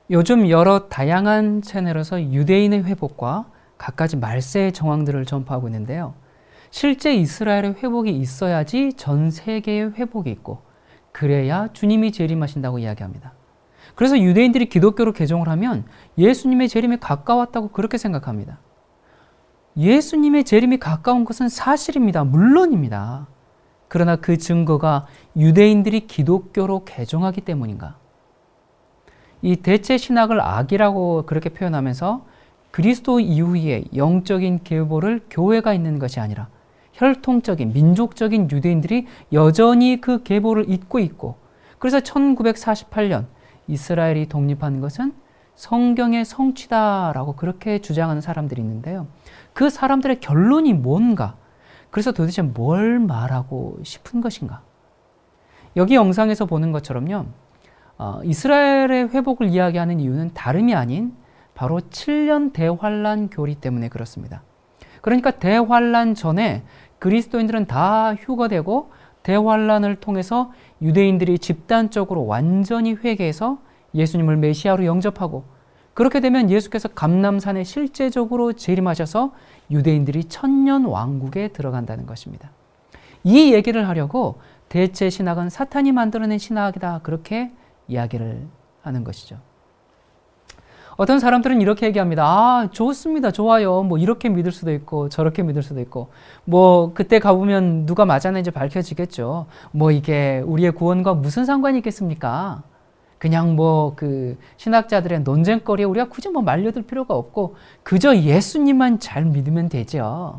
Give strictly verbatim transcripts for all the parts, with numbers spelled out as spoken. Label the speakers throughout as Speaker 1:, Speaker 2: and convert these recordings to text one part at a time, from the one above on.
Speaker 1: 요즘 여러 다양한 채널에서 유대인의 회복과 갖가지 말세의 정황들을 전파하고 있는데요. 실제 이스라엘의 회복이 있어야지 전 세계의 회복이 있고 그래야 주님이 재림하신다고 이야기합니다. 그래서 유대인들이 기독교로 개종을 하면 예수님의 재림이 가까웠다고 그렇게 생각합니다. 예수님의 재림이 가까운 것은 사실입니다. 물론입니다. 그러나 그 증거가 유대인들이 기독교로 개종하기 때문인가? 이 대체 신학을 악이라고 그렇게 표현하면서 그리스도 이후에 영적인 계보를 교회가 있는 것이 아니라 혈통적인 민족적인 유대인들이 여전히 그 계보를 잇고 있고, 그래서 천구백사십팔 년 이스라엘이 독립한 것은 성경의 성취다라고 그렇게 주장하는 사람들이 있는데요. 그 사람들의 결론이 뭔가? 그래서 도대체 뭘 말하고 싶은 것인가? 여기 영상에서 보는 것처럼요. 어, 이스라엘의 회복을 이야기하는 이유는 다름이 아닌 바로 칠 년 대환란 교리 때문에 그렇습니다. 그러니까 대환란 전에 그리스도인들은 다 휴거되고 대환란을 통해서 유대인들이 집단적으로 완전히 회개해서 예수님을 메시아로 영접하고, 그렇게 되면 예수께서 감람산에 실제적으로 재림하셔서 유대인들이 천년 왕국에 들어간다는 것입니다. 이 얘기를 하려고 대체 신학은 사탄이 만들어낸 신학이다, 그렇게 이야기를 하는 것이죠. 어떤 사람들은 이렇게 얘기합니다. 아, 좋습니다. 좋아요. 뭐 이렇게 믿을 수도 있고 저렇게 믿을 수도 있고, 뭐 그때 가보면 누가 맞았는지 밝혀지겠죠. 뭐 이게 우리의 구원과 무슨 상관이 있겠습니까? 그냥 뭐 그 신학자들의 논쟁거리에 우리가 굳이 뭐 말려들 필요가 없고 그저 예수님만 잘 믿으면 되죠.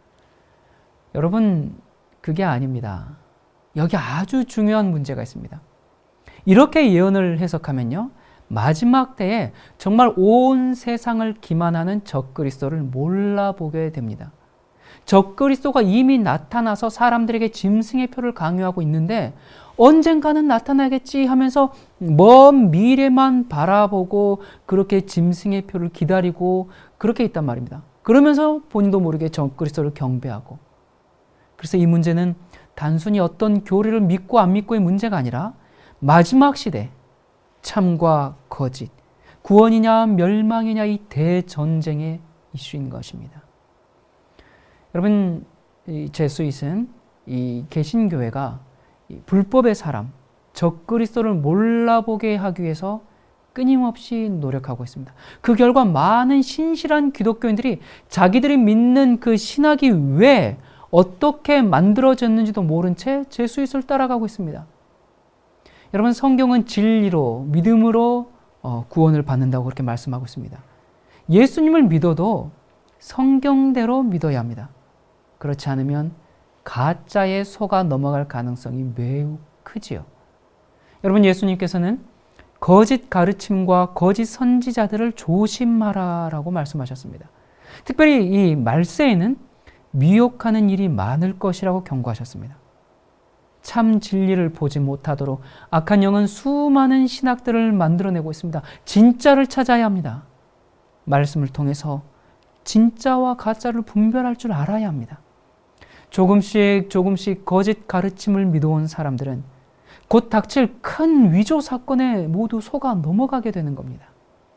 Speaker 1: 여러분, 그게 아닙니다. 여기 아주 중요한 문제가 있습니다. 이렇게 예언을 해석하면요, 마지막 때에 정말 온 세상을 기만하는 적그리스도를 몰라보게 됩니다. 적그리스도가 이미 나타나서 사람들에게 짐승의 표를 강요하고 있는데 언젠가는 나타나겠지 하면서 먼 미래만 바라보고 그렇게 짐승의 표를 기다리고 그렇게 있단 말입니다. 그러면서 본인도 모르게 적그리스도를 경배하고, 그래서 이 문제는 단순히 어떤 교리를 믿고 안 믿고의 문제가 아니라 마지막 시대 참과 거짓, 구원이냐 멸망이냐 이 대전쟁의 이슈인 것입니다. 여러분, 이 제수잇은 이 개신교회가 이 불법의 사람, 적그리스도를 몰라보게 하기 위해서 끊임없이 노력하고 있습니다. 그 결과 많은 신실한 기독교인들이 자기들이 믿는 그 신학이 왜 어떻게 만들어졌는지도 모른 채 제수잇을 따라가고 있습니다. 여러분, 성경은 진리로 믿음으로 어, 구원을 받는다고 그렇게 말씀하고 있습니다. 예수님을 믿어도 성경대로 믿어야 합니다. 그렇지 않으면 가짜에 속아 넘어갈 가능성이 매우 크지요. 여러분, 예수님께서는 거짓 가르침과 거짓 선지자들을 조심하라라고 말씀하셨습니다. 특별히 이 말세에는 미혹하는 일이 많을 것이라고 경고하셨습니다. 참 진리를 보지 못하도록 악한 영은 수많은 신학들을 만들어내고 있습니다. 진짜를 찾아야 합니다. 말씀을 통해서 진짜와 가짜를 분별할 줄 알아야 합니다. 조금씩 조금씩 거짓 가르침을 믿어온 사람들은 곧 닥칠 큰 위조 사건에 모두 속아 넘어가게 되는 겁니다.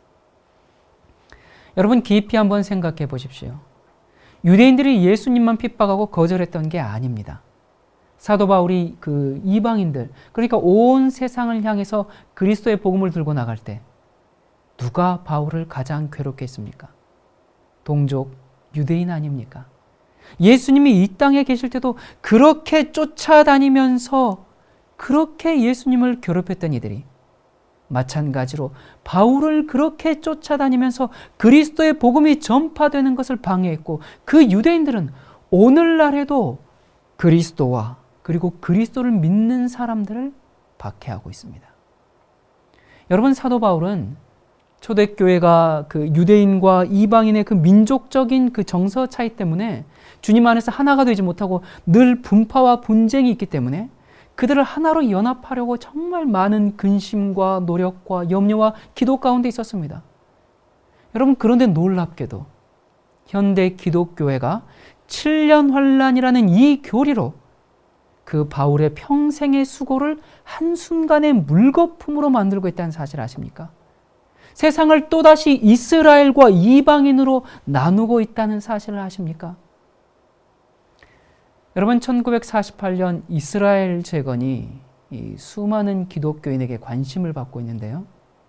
Speaker 1: 여러분, 깊이 한번 생각해 보십시오. 유대인들이 예수님만 핍박하고 거절했던 게 아닙니다. 사도 바울이 그 이방인들, 그러니까 온 세상을 향해서 그리스도의 복음을 들고 나갈 때 누가 바울을 가장 괴롭게 했습니까? 동족 유대인 아닙니까? 예수님이 이 땅에 계실 때도 그렇게 쫓아다니면서 그렇게 예수님을 괴롭혔던 이들이 마찬가지로 바울을 그렇게 쫓아다니면서 그리스도의 복음이 전파되는 것을 방해했고, 그 유대인들은 오늘날에도 그리스도와 그리고 그리스도를 믿는 사람들을 박해하고 있습니다. 여러분, 사도 바울은 초대교회가 그 유대인과 이방인의 그 민족적인 그 정서 차이 때문에 주님 안에서 하나가 되지 못하고 늘 분파와 분쟁이 있기 때문에 그들을 하나로 연합하려고 정말 많은 근심과 노력과 염려와 기도 가운데 있었습니다. 여러분, 그런데 놀랍게도 현대 기독교회가 칠 년 환란이라는 이 교리로 그 바울의 평생의 수고를 한순간에 물거품으로 만들고 있다는 사실 아십니까? 세상을 또다시 이스라엘과 이방인으로 나누고 있다는 사실을 아십니까? 여러분, 천구백사십팔 년 이스라엘 재건이 이 수많은 기독교인에게 관심을 받고 있는데요.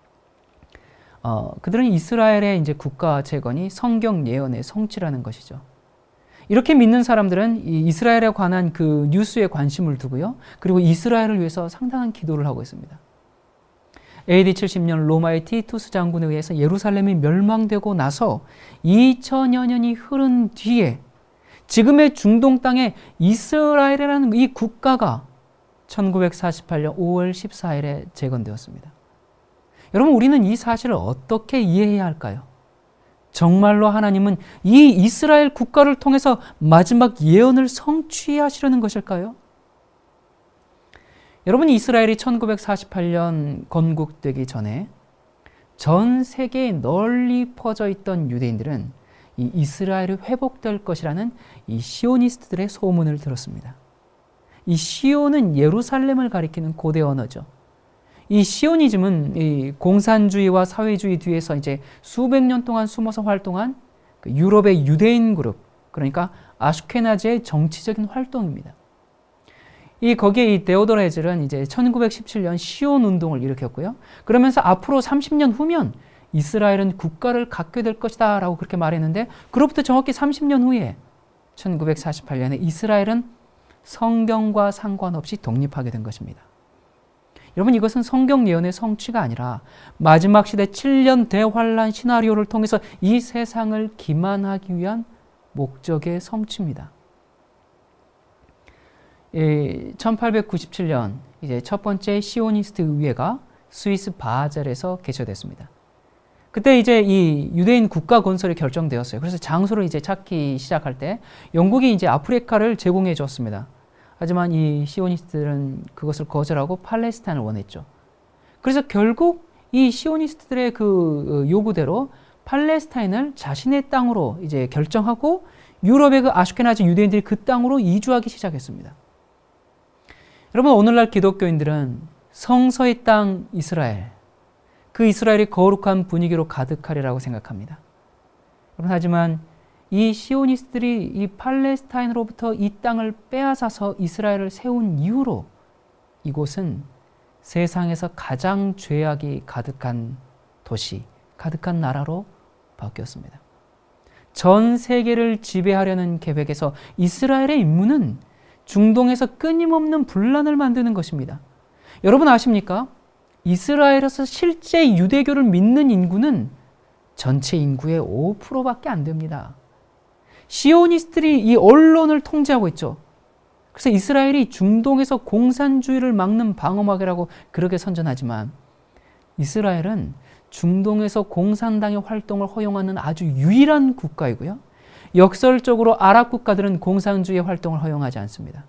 Speaker 1: 어, 그들은 이스라엘의 이제 국가 재건이 성경 예언의 성취라는 것이죠. 이렇게 믿는 사람들은 이 이스라엘에 관한 그 뉴스에 관심을 두고요. 그리고 이스라엘을 위해서 상당한 기도를 하고 있습니다. 에이디 칠십 년 로마의 티투스 장군에 의해서 예루살렘이 멸망되고 나서 이천여 년이 흐른 뒤에 지금의 중동 땅에 이스라엘이라는 이 국가가 천구백사십팔 년 오월 십사일에 재건되었습니다. 여러분, 우리는 이 사실을 어떻게 이해해야 할까요? 정말로 하나님은 이 이스라엘 국가를 통해서 마지막 예언을 성취하시려는 것일까요? 여러분, 이스라엘이 천구백사십팔 년 건국되기 전에 전 세계에 널리 퍼져 있던 유대인들은 이 이스라엘이 회복될 것이라는 이 시오니스트들의 소문을 들었습니다. 이 시온은 예루살렘을 가리키는 고대 언어죠. 이 시오니즘은 이 공산주의와 사회주의 뒤에서 이제 수백 년 동안 숨어서 활동한 그 유럽의 유대인 그룹, 그러니까 아슈케나즈의 정치적인 활동입니다. 이 거기에 이 데오도르 헤즐은 이제 천구백십칠 년 시온 운동을 일으켰고요. 그러면서 앞으로 삼십 년 후면 이스라엘은 국가를 갖게 될 것이다 라고 그렇게 말했는데, 그로부터 정확히 삼십 년 후에 천구백사십팔 년에 이스라엘은 성경과 상관없이 독립하게 된 것입니다. 여러분, 이것은 성경 예언의 성취가 아니라 마지막 시대 칠 년 대환란 시나리오를 통해서 이 세상을 기만하기 위한 목적의 성취입니다. 예, 천팔백구십칠 년 이제 첫 번째 시오니스트 의회가 스위스 바젤에서 개최됐습니다. 그때 이제 이 유대인 국가 건설이 결정되었어요. 그래서 장소를 이제 찾기 시작할 때 영국이 이제 아프리카를 제공해 줬습니다. 하지만 이 시오니스트들은 그것을 거절하고 팔레스타인을 원했죠. 그래서 결국 이 시오니스트들의 그 요구대로 팔레스타인을 자신의 땅으로 이제 결정하고 유럽의 그 아슈케나즈 유대인들이 그 땅으로 이주하기 시작했습니다. 여러분, 오늘날 기독교인들은 성서의 땅 이스라엘, 그 이스라엘이 거룩한 분위기로 가득하리라고 생각합니다. 여러분, 하지만 이 시오니스트들이 이 팔레스타인으로부터 이 땅을 빼앗아서 이스라엘을 세운 이후로 이곳은 세상에서 가장 죄악이 가득한 도시, 가득한 나라로 바뀌었습니다. 전 세계를 지배하려는 계획에서 이스라엘의 임무는 중동에서 끊임없는 분란을 만드는 것입니다. 여러분 아십니까? 이스라엘에서 실제 유대교를 믿는 인구는 전체 인구의 오 퍼센트밖에 안 됩니다. 시오니스트들이 이 언론을 통제하고 있죠. 그래서 이스라엘이 중동에서 공산주의를 막는 방어막이라고 그렇게 선전하지만 이스라엘은 중동에서 공산당의 활동을 허용하는 아주 유일한 국가이고요. 역설적으로 아랍 국가들은 공산주의 활동을 허용하지 않습니다.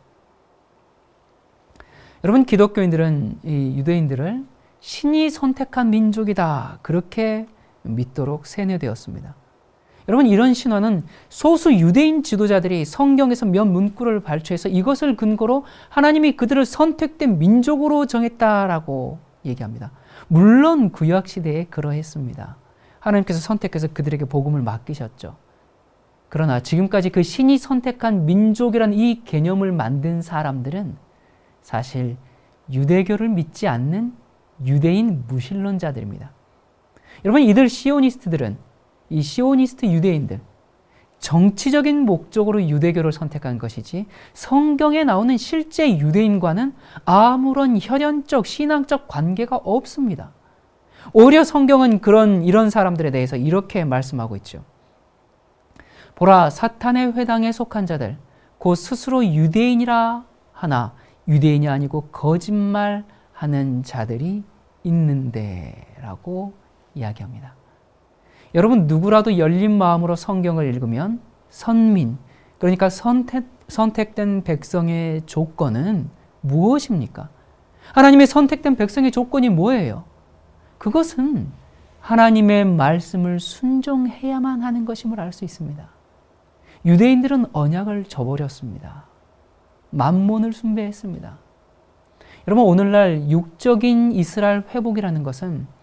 Speaker 1: 여러분, 기독교인들은 이 유대인들을 신이 선택한 민족이다, 그렇게 믿도록 세뇌되었습니다. 여러분, 이런 신화는 소수 유대인 지도자들이 성경에서 몇 문구를 발췌해서 이것을 근거로 하나님이 그들을 선택된 민족으로 정했다라고 얘기합니다. 물론 구약 시대에 그러했습니다. 하나님께서 선택해서 그들에게 복음을 맡기셨죠. 그러나 지금까지 그 신이 선택한 민족이라는 이 개념을 만든 사람들은 사실 유대교를 믿지 않는 유대인 무신론자들입니다. 여러분, 이들 시오니스트들은 이 시오니스트 유대인들, 정치적인 목적으로 유대교를 선택한 것이지 성경에 나오는 실제 유대인과는 아무런 혈연적, 신앙적 관계가 없습니다. 오히려 성경은 그런 이런 사람들에 대해서 이렇게 말씀하고 있죠. 보라, 사탄의 회당에 속한 자들, 곧 스스로 유대인이라 하나 유대인이 아니고 거짓말하는 자들이 있는데 라고 이야기합니다. 여러분, 누구라도 열린 마음으로 성경을 읽으면 선민, 그러니까 선택, 선택된 백성의 조건은 무엇입니까? 하나님의 선택된 백성의 조건이 뭐예요? 그것은 하나님의 말씀을 순종해야만 하는 것임을 알 수 있습니다. 유대인들은 언약을 저버렸습니다. 만몬을 숭배했습니다. 여러분, 오늘날 육적인 이스라엘 회복이라는 것은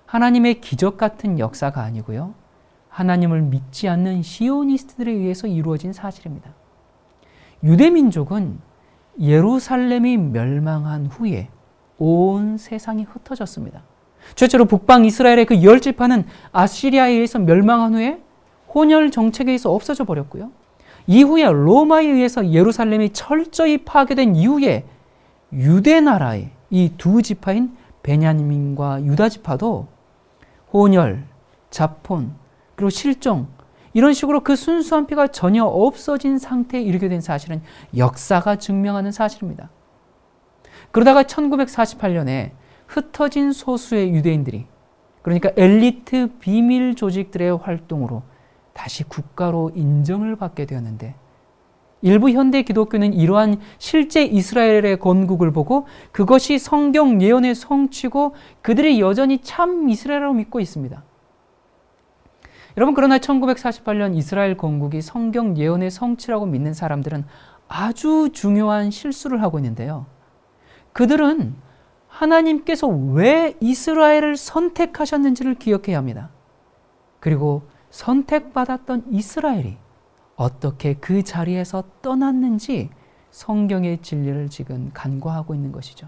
Speaker 1: 하나님의 기적 같은 역사가 아니고요. 하나님을 믿지 않는 시오니스트들에 의해서 이루어진 사실입니다. 유대민족은 예루살렘이 멸망한 후에 온 세상이 흩어졌습니다. 최초로 북방 이스라엘의 그 열 지파는 아시리아에 의해서 멸망한 후에 혼혈 정책에 의해서 없어져 버렸고요. 이후에 로마에 의해서 예루살렘이 철저히 파괴된 이후에 유대 나라의 이 두 지파인 베냐민과 유다 지파도 혼혈, 자폰, 그리고 실종, 이런 식으로 그 순수한 피가 전혀 없어진 상태에 이르게 된 사실은 역사가 증명하는 사실입니다. 그러다가 천구백사십팔 년에 흩어진 소수의 유대인들이, 그러니까 엘리트 비밀 조직들의 활동으로 다시 국가로 인정을 받게 되었는데, 일부 현대 기독교는 이러한 실제 이스라엘의 건국을 보고 그것이 성경 예언의 성취고 그들이 여전히 참 이스라엘이라고 믿고 있습니다. 여러분, 그러나 천구백사십팔 년 이스라엘 건국이 성경 예언의 성취라고 믿는 사람들은 아주 중요한 실수를 하고 있는데요. 그들은 하나님께서 왜 이스라엘을 선택하셨는지를 기억해야 합니다. 그리고 선택받았던 이스라엘이 어떻게 그 자리에서 떠났는지 성경의 진리를 지금 간과하고 있는 것이죠.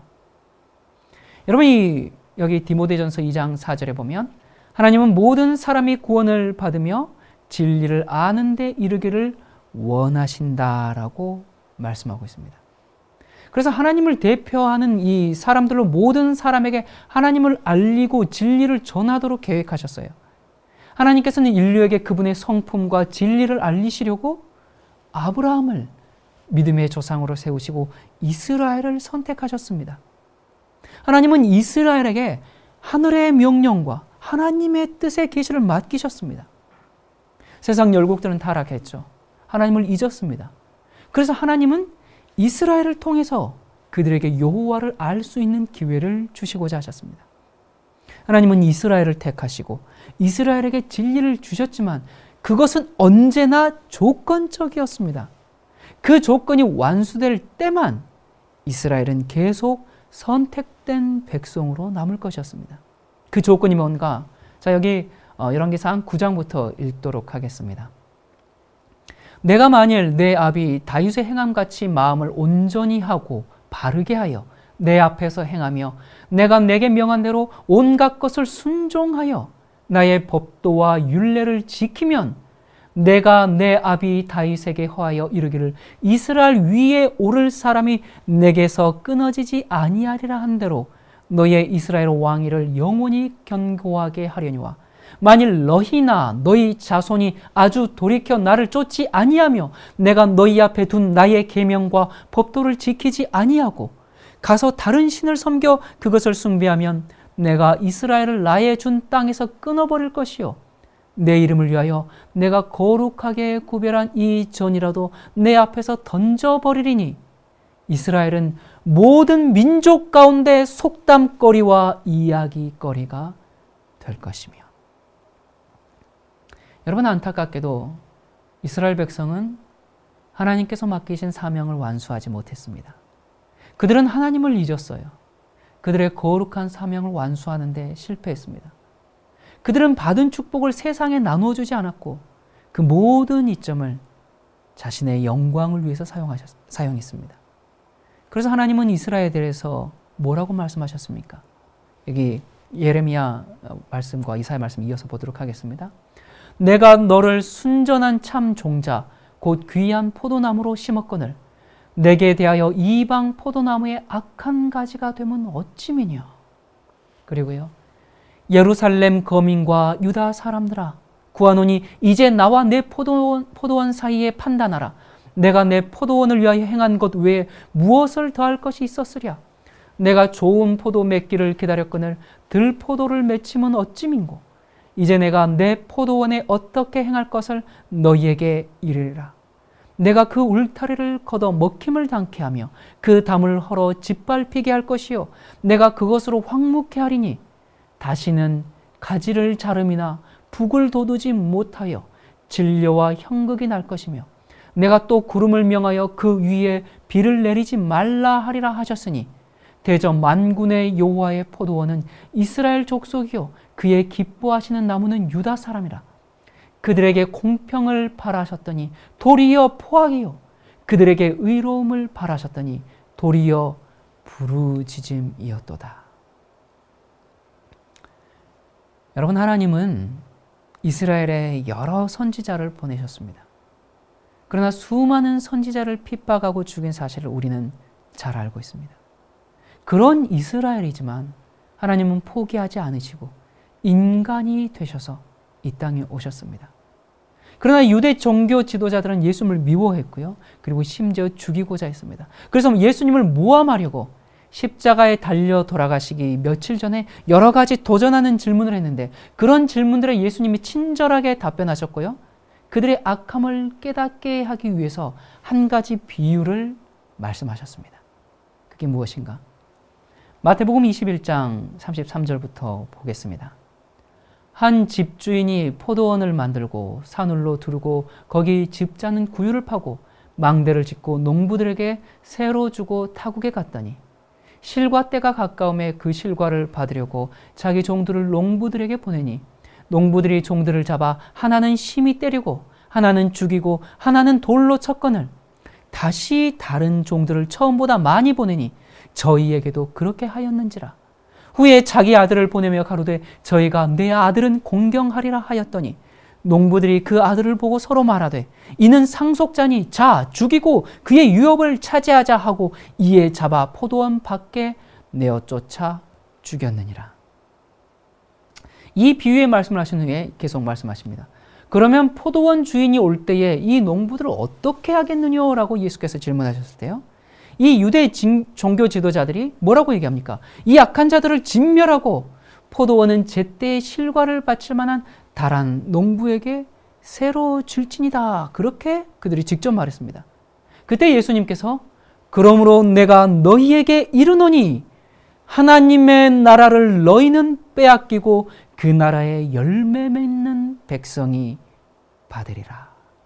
Speaker 1: 여러분이 여기 디모데전서 이 장 사 절에 보면 하나님은 모든 사람이 구원을 받으며 진리를 아는 데 이르기를 원하신다라고 말씀하고 있습니다. 그래서 하나님을 대표하는 이 사람들로 모든 사람에게 하나님을 알리고 진리를 전하도록 계획하셨어요. 하나님께서는 인류에게 그분의 성품과 진리를 알리시려고 아브라함을 믿음의 조상으로 세우시고 이스라엘을 선택하셨습니다. 하나님은 이스라엘에게 하늘의 명령과 하나님의 뜻의 계시를 맡기셨습니다. 세상 열국들은 타락했죠. 하나님을 잊었습니다. 그래서 하나님은 이스라엘을 통해서 그들에게 여호와를 알 수 있는 기회를 주시고자 하셨습니다. 하나님은 이스라엘을 택하시고 이스라엘에게 진리를 주셨지만 그것은 언제나 조건적이었습니다. 그 조건이 완수될 때만 이스라엘은 계속 선택된 백성으로 남을 것이었습니다. 그 조건이 뭔가? 자, 여기 열왕기상 구 장부터 읽도록 하겠습니다. 내가 만일 내 아비 다윗의 행함같이 마음을 온전히 하고 바르게 하여 내 앞에서 행하며 내가 내게 명한 대로 온갖 것을 순종하여 나의 법도와 율례를 지키면 내가 내 아비 다윗에게 허하여 이르기를 이스라엘 위에 오를 사람이 내게서 끊어지지 아니하리라 한 대로 너의 이스라엘 왕위를 영원히 견고하게 하려니와 만일 너희나 너희 자손이 아주 돌이켜 나를 쫓지 아니하며 내가 너희 앞에 둔 나의 계명과 법도를 지키지 아니하고 가서 다른 신을 섬겨 그것을 숭배하면 내가 이스라엘을 나의 준 땅에서 끊어버릴 것이요 내 이름을 위하여 내가 거룩하게 구별한 이 전이라도 내 앞에서 던져버리리니 이스라엘은 모든 민족 가운데 속담거리와 이야기거리가 될 것이며. 여러분, 안타깝게도 이스라엘 백성은 하나님께서 맡기신 사명을 완수하지 못했습니다. 그들은 하나님을 잊었어요. 그들의 거룩한 사명을 완수하는 데 실패했습니다. 그들은 받은 축복을 세상에 나누어주지 않았고 그 모든 이점을 자신의 영광을 위해서 사용하셨, 사용했습니다. 그래서 하나님은 이스라엘에 대해서 뭐라고 말씀하셨습니까? 여기 예레미야 말씀과 이사야 말씀 이어서 보도록 하겠습니다. 내가 너를 순전한 참 종자 곧 귀한 포도나무로 심었거늘 내게 대하여 이방 포도나무의 악한 가지가 되면 어찌미뇨. 그리고요, 예루살렘 거민과 유다 사람들아 구하노니 이제 나와 내 포도원, 포도원 사이에 판단하라. 내가 내 포도원을 위하여 행한 것 외에 무엇을 더할 것이 있었으랴. 내가 좋은 포도 맺기를 기다렸거늘 들포도를 맺히면 어찌민고. 이제 내가 내 포도원에 어떻게 행할 것을 너희에게 이르리라. 내가 그 울타리를 걷어 먹힘을 당케 하며 그 담을 헐어 짓밟히게 할 것이요 내가 그것으로 황무케 하리니 다시는 가지를 자름이나 북을 돋우지 못하여 진려와 형극이 날 것이며 내가 또 구름을 명하여 그 위에 비를 내리지 말라 하리라 하셨으니 대저 만군의 여호와의 포도원은 이스라엘 족속이요 그의 기뻐하시는 나무는 유다 사람이라. 그들에게 공평을 바라셨더니 도리어 포악이요 그들에게 의로움을 바라셨더니 도리어 부르짖음이었도다. 여러분, 하나님은 이스라엘에 여러 선지자를 보내셨습니다. 그러나 수많은 선지자를 핍박하고 죽인 사실을 우리는 잘 알고 있습니다. 그런 이스라엘이지만 하나님은 포기하지 않으시고 인간이 되셔서 이 땅에 오셨습니다. 그러나 유대 종교 지도자들은 예수님을 미워했고요. 그리고 심지어 죽이고자 했습니다. 그래서 예수님을 모함하려고 십자가에 달려 돌아가시기 며칠 전에 여러 가지 도전하는 질문을 했는데 그런 질문들에 예수님이 친절하게 답변하셨고요. 그들의 악함을 깨닫게 하기 위해서 한 가지 비유를 말씀하셨습니다. 그게 무엇인가? 마태복음 이십일 장 삼십삼 절부터 보겠습니다. 한 집주인이 포도원을 만들고 산울로 두르고 거기 즙자는 구유를 파고 망대를 짓고 농부들에게 새로 주고 타국에 갔더니 실과 때가 가까움에 그 실과를 받으려고 자기 종들을 농부들에게 보내니 농부들이 종들을 잡아 하나는 심히 때리고 하나는 죽이고 하나는 돌로 쳤거늘 다시 다른 종들을 처음보다 많이 보내니 저희에게도 그렇게 하였는지라. 후에 자기 아들을 보내며 가로되 저희가 내 아들은 공경하리라 하였더니 농부들이 그 아들을 보고 서로 말하되 이는 상속자니 자 죽이고 그의 유업을 차지하자 하고 이에 잡아 포도원 밖에 내어 쫓아 죽였느니라. 이 비유의 말씀을 하신 후에 계속 말씀하십니다. 그러면 포도원 주인이 올 때에 이 농부들을 어떻게 하겠느냐 라고 예수께서 질문하셨을 때요, 이 유대 종교 지도자들이 뭐라고 얘기합니까? 이 악한 자들을 진멸하고 포도원은 제때의 실과를 바칠 만한 다란 농부에게 새로 줄지니다. 그렇게 그들이 직접 말했습니다. 그때 예수님께서 그러므로 내가 너희에게 이르노니 하나님의 나라를 너희는 빼앗기고 그 나라에 열매 맺는 백성이 받으리라.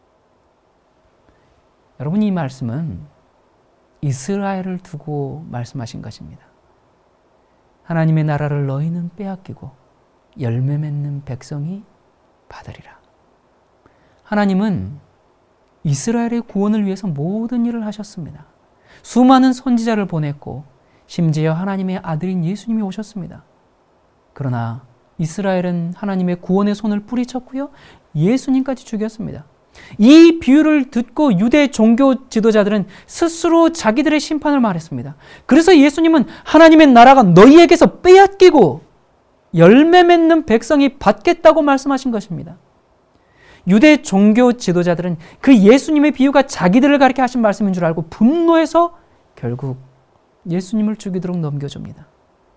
Speaker 1: 여러분, 이 말씀은 이스라엘을 두고 말씀하신 것입니다. 하나님의 나라를 너희는 빼앗기고 열매 맺는 백성이 받으리라. 하나님은 이스라엘의 구원을 위해서 모든 일을 하셨습니다. 수많은 선지자를 보냈고 심지어 하나님의 아들인 예수님이 오셨습니다. 그러나 이스라엘은 하나님의 구원의 손을 뿌리쳤고요, 예수님까지 죽였습니다. 이 비유를 듣고 유대 종교 지도자들은 스스로 자기들의 심판을 말했습니다. 그래서 예수님은 하나님의 나라가 너희에게서 빼앗기고 열매 맺는 백성이 받겠다고 말씀하신 것입니다. 유대 종교 지도자들은 그 예수님의 비유가 자기들을 가리켜 하신 말씀인 줄 알고 분노해서 결국 예수님을 죽이도록 넘겨줍니다.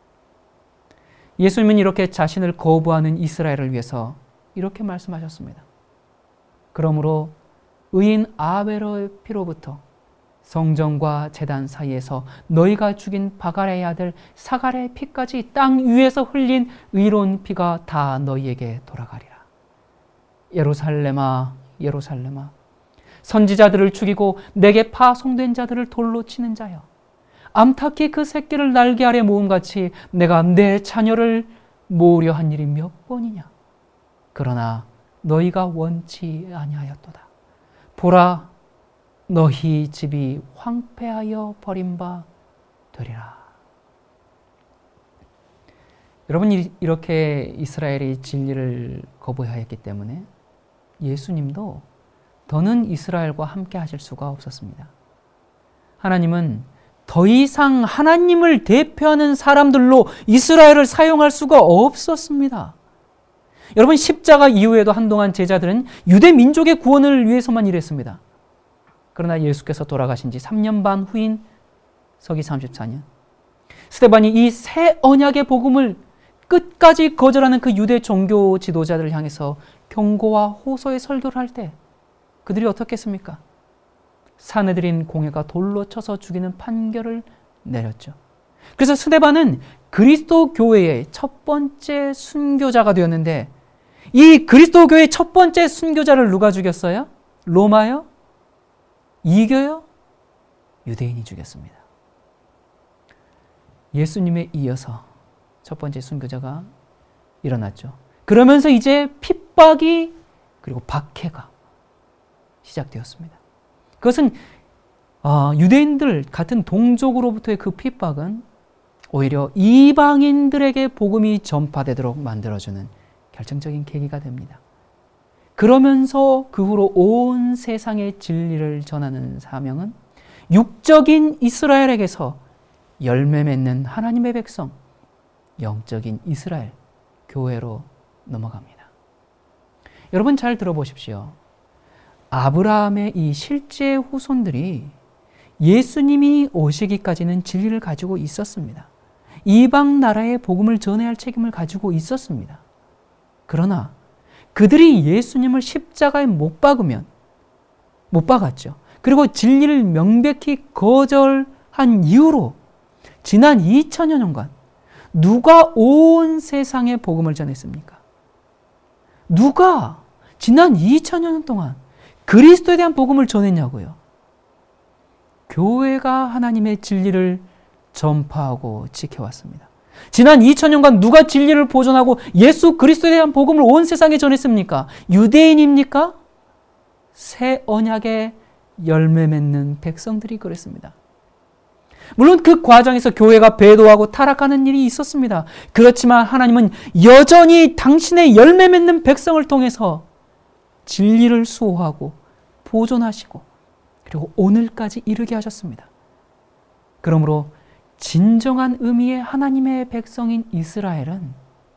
Speaker 1: 예수님은 이렇게 자신을 거부하는 이스라엘을 위해서 이렇게 말씀하셨습니다. 그러므로 의인 아벨의 피로부터 성전과 제단 사이에서 너희가 죽인 바갈의 아들 사갈의 피까지 땅 위에서 흘린 의로운 피가 다 너희에게 돌아가리라. 예루살렘아, 예루살렘아, 선지자들을 죽이고 내게 파송된 자들을 돌로 치는 자여, 암탉이 그 새끼를 날개 아래 모음같이 내가 내 자녀를 모으려 한 일이 몇 번이냐. 그러나 너희가 원치 아니하였도다. 보라, 너희 집이 황폐하여 버림바 되리라. 여러분, 이렇게 이스라엘이 진리를 거부하였기 때문에 예수님도 더는 이스라엘과 함께 하실 수가 없었습니다. 하나님은 더 이상 하나님을 대표하는 사람들로 이스라엘을 사용할 수가 없었습니다. 여러분, 십자가 이후에도 한동안 제자들은 유대 민족의 구원을 위해서만 일했습니다. 그러나 예수께서 돌아가신 지 삼 년 반 후인 서기 삼십사 년, 스데반이 이 새 언약의 복음을 끝까지 거절하는 그 유대 종교 지도자들을 향해서 경고와 호소의 설교를 할 때 그들이 어떻게 했습니까? 사내들인 공회가 돌로 쳐서 죽이는 판결을 내렸죠. 그래서 스데반은 그리스도 교회의 첫 번째 순교자가 되었는데, 이 그리스도 교회의 첫 번째 순교자를 누가 죽였어요? 로마요? 이교요? 유대인이 죽였습니다. 예수님에 이어서 첫 번째 순교자가 일어났죠. 그러면서 이제 핍박이 그리고 박해가 시작되었습니다. 그것은 어, 유대인들 같은 동족으로부터의 그 핍박은 오히려 이방인들에게 복음이 전파되도록 만들어주는 결정적인 계기가 됩니다. 그러면서 그 후로 온 세상의 진리를 전하는 사명은 육적인 이스라엘에게서 열매 맺는 하나님의 백성, 영적인 이스라엘, 교회로 넘어갑니다. 여러분 잘 들어보십시오. 아브라함의 이 실제 후손들이 예수님이 오시기까지는 진리를 가지고 있었습니다. 이방 나라에 복음을 전해야 할 책임을 가지고 있었습니다. 그러나 그들이 예수님을 십자가에 못 박으면 못 박았죠. 그리고 진리를 명백히 거절한 이후로 지난 이천여 년간 누가 온 세상에 복음을 전했습니까? 누가 지난 이천여 년 동안 그리스도에 대한 복음을 전했냐고요? 교회가 하나님의 진리를 전파하고 지켜왔습니다. 지난 이천 년간 누가 진리를 보존하고 예수 그리스도에 대한 복음을 온 세상에 전했습니까? 유대인입니까? 새 언약의 열매 맺는 백성들이 그랬습니다. 물론 그 과정에서 교회가 배도하고 타락하는 일이 있었습니다. 그렇지만 하나님은 여전히 당신의 열매 맺는 백성을 통해서 진리를 수호하고 보존하시고 그리고 오늘까지 이르게 하셨습니다. 그러므로 진정한 의미의 하나님의 백성인 이스라엘은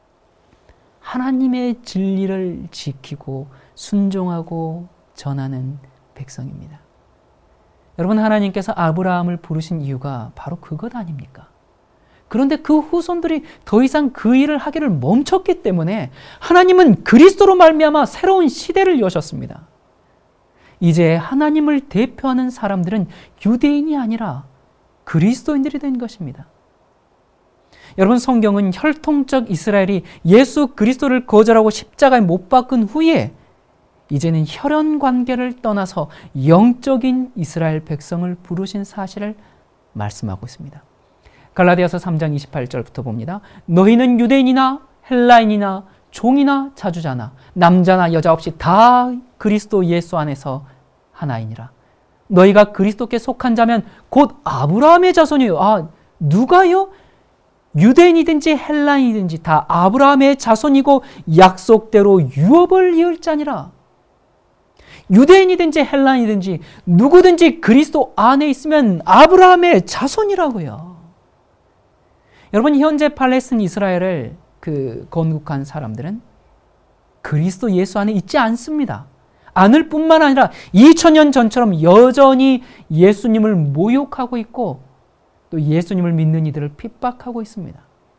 Speaker 1: 하나님의 진리를 지키고 순종하고 전하는 백성입니다. 여러분, 하나님께서 아브라함을 부르신 이유가 바로 그것 아닙니까? 그런데 그 후손들이 더 이상 그 일을 하기를 멈췄기 때문에 하나님은 그리스도로 말미암아 새로운 시대를 여셨습니다. 이제 하나님을 대표하는 사람들은 유대인이 아니라 그리스도인들이 된 것입니다. 여러분, 성경은 혈통적 이스라엘이 예수 그리스도를 거절하고 십자가에 못 박은 후에 이제는 혈연 관계를 떠나서 영적인 이스라엘 백성을 부르신 사실을 말씀하고 있습니다. 갈라디아서 삼 장 이십팔 절부터 봅니다. 너희는 유대인이나 헬라인이나 종이나 자주자나 남자나 여자 없이 다 그리스도 예수 안에서 하나이니라. 너희가 그리스도께 속한 자면 곧 아브라함의 자손이요. 아, 누가요? 유대인이든지 헬라인이든지 다 아브라함의 자손이고 약속대로 유업을 이을 자니라. 유대인이든지 헬라인이든지 누구든지 그리스도 안에 있으면 아브라함의 자손이라고요. 여러분, 현재 팔레스틴 이스라엘을 그 건국한 사람들은 그리스도 예수 안에 있지 않습니다. 않을 뿐만 아니라 이천 년 전처럼 여전히 예수님을 모욕하고 있고 또 예수님을 믿는 이들을 핍박하고 있습니다.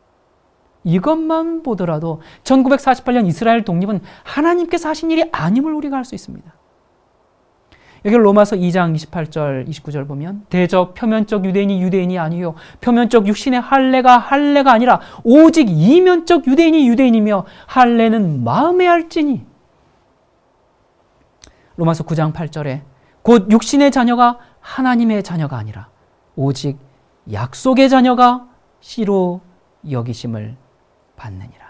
Speaker 1: 이것만 보더라도 천구백사십팔 년 이스라엘 독립은 하나님께서 하신 일이 아님을 우리가 알 수 있습니다. 여기 로마서 이 장 이십팔 절 이십구 절 보면 대저 표면적 유대인이 유대인이 아니요 표면적 육신의 할례가 할례가 아니라 오직 이면적 유대인이 유대인이며 할례는 마음에 할지니. 로마서 구 장 팔 절에 곧 육신의 자녀가 하나님의 자녀가 아니라 오직 약속의 자녀가 씨로 여기심을 받느니라.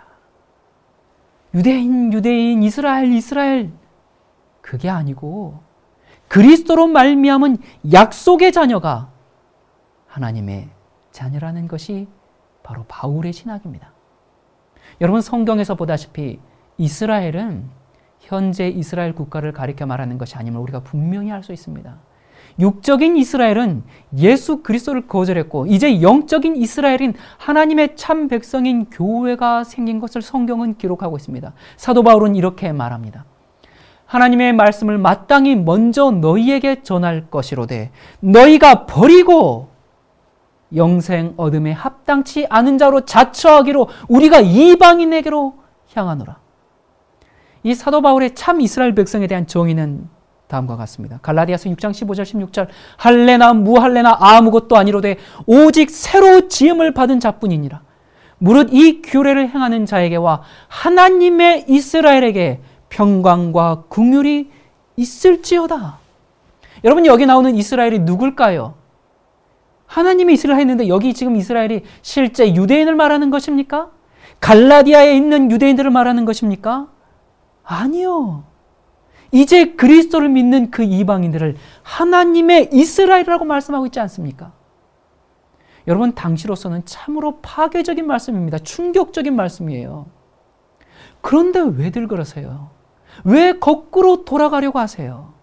Speaker 1: 유대인 유대인 이스라엘 이스라엘 그게 아니고 그리스도로 말미암은 약속의 자녀가 하나님의 자녀라는 것이 바로 바울의 신학입니다. 여러분, 성경에서 보다시피 이스라엘은 현재 이스라엘 국가를 가리켜 말하는 것이 아님을 우리가 분명히 알 수 있습니다. 육적인 이스라엘은 예수 그리스도를 거절했고 이제 영적인 이스라엘인 하나님의 참 백성인 교회가 생긴 것을 성경은 기록하고 있습니다. 사도 바울은 이렇게 말합니다. 하나님의 말씀을 마땅히 먼저 너희에게 전할 것이로되 너희가 버리고 영생 얻음에 합당치 않은 자로 자처하기로 우리가 이방인에게로 향하노라. 이 사도 바울의 참 이스라엘 백성에 대한 정의는 다음과 같습니다. 갈라디아서 육 장 십오 절 십육 절 할례나 무할례나 아무것도 아니로되 오직 새로 지음을 받은 자뿐이니라. 무릇 이 규례를 행하는 자에게와 하나님의 이스라엘에게 평강과 긍휼이 있을지어다. 여러분, 여기 나오는 이스라엘이 누굴까요? 하나님이 이스라엘 했는데 여기 지금 이스라엘이 실제 유대인을 말하는 것입니까? 갈라디아에 있는 유대인들을 말하는 것입니까? 아니요. 이제 그리스도를 믿는 그 이방인들을 하나님의 이스라엘이라고 말씀하고 있지 않습니까? 여러분, 당시로서는 참으로 파괴적인 말씀입니다. 충격적인 말씀이에요. 그런데 왜들 그러세요? 왜 거꾸로 돌아가려고 하세요?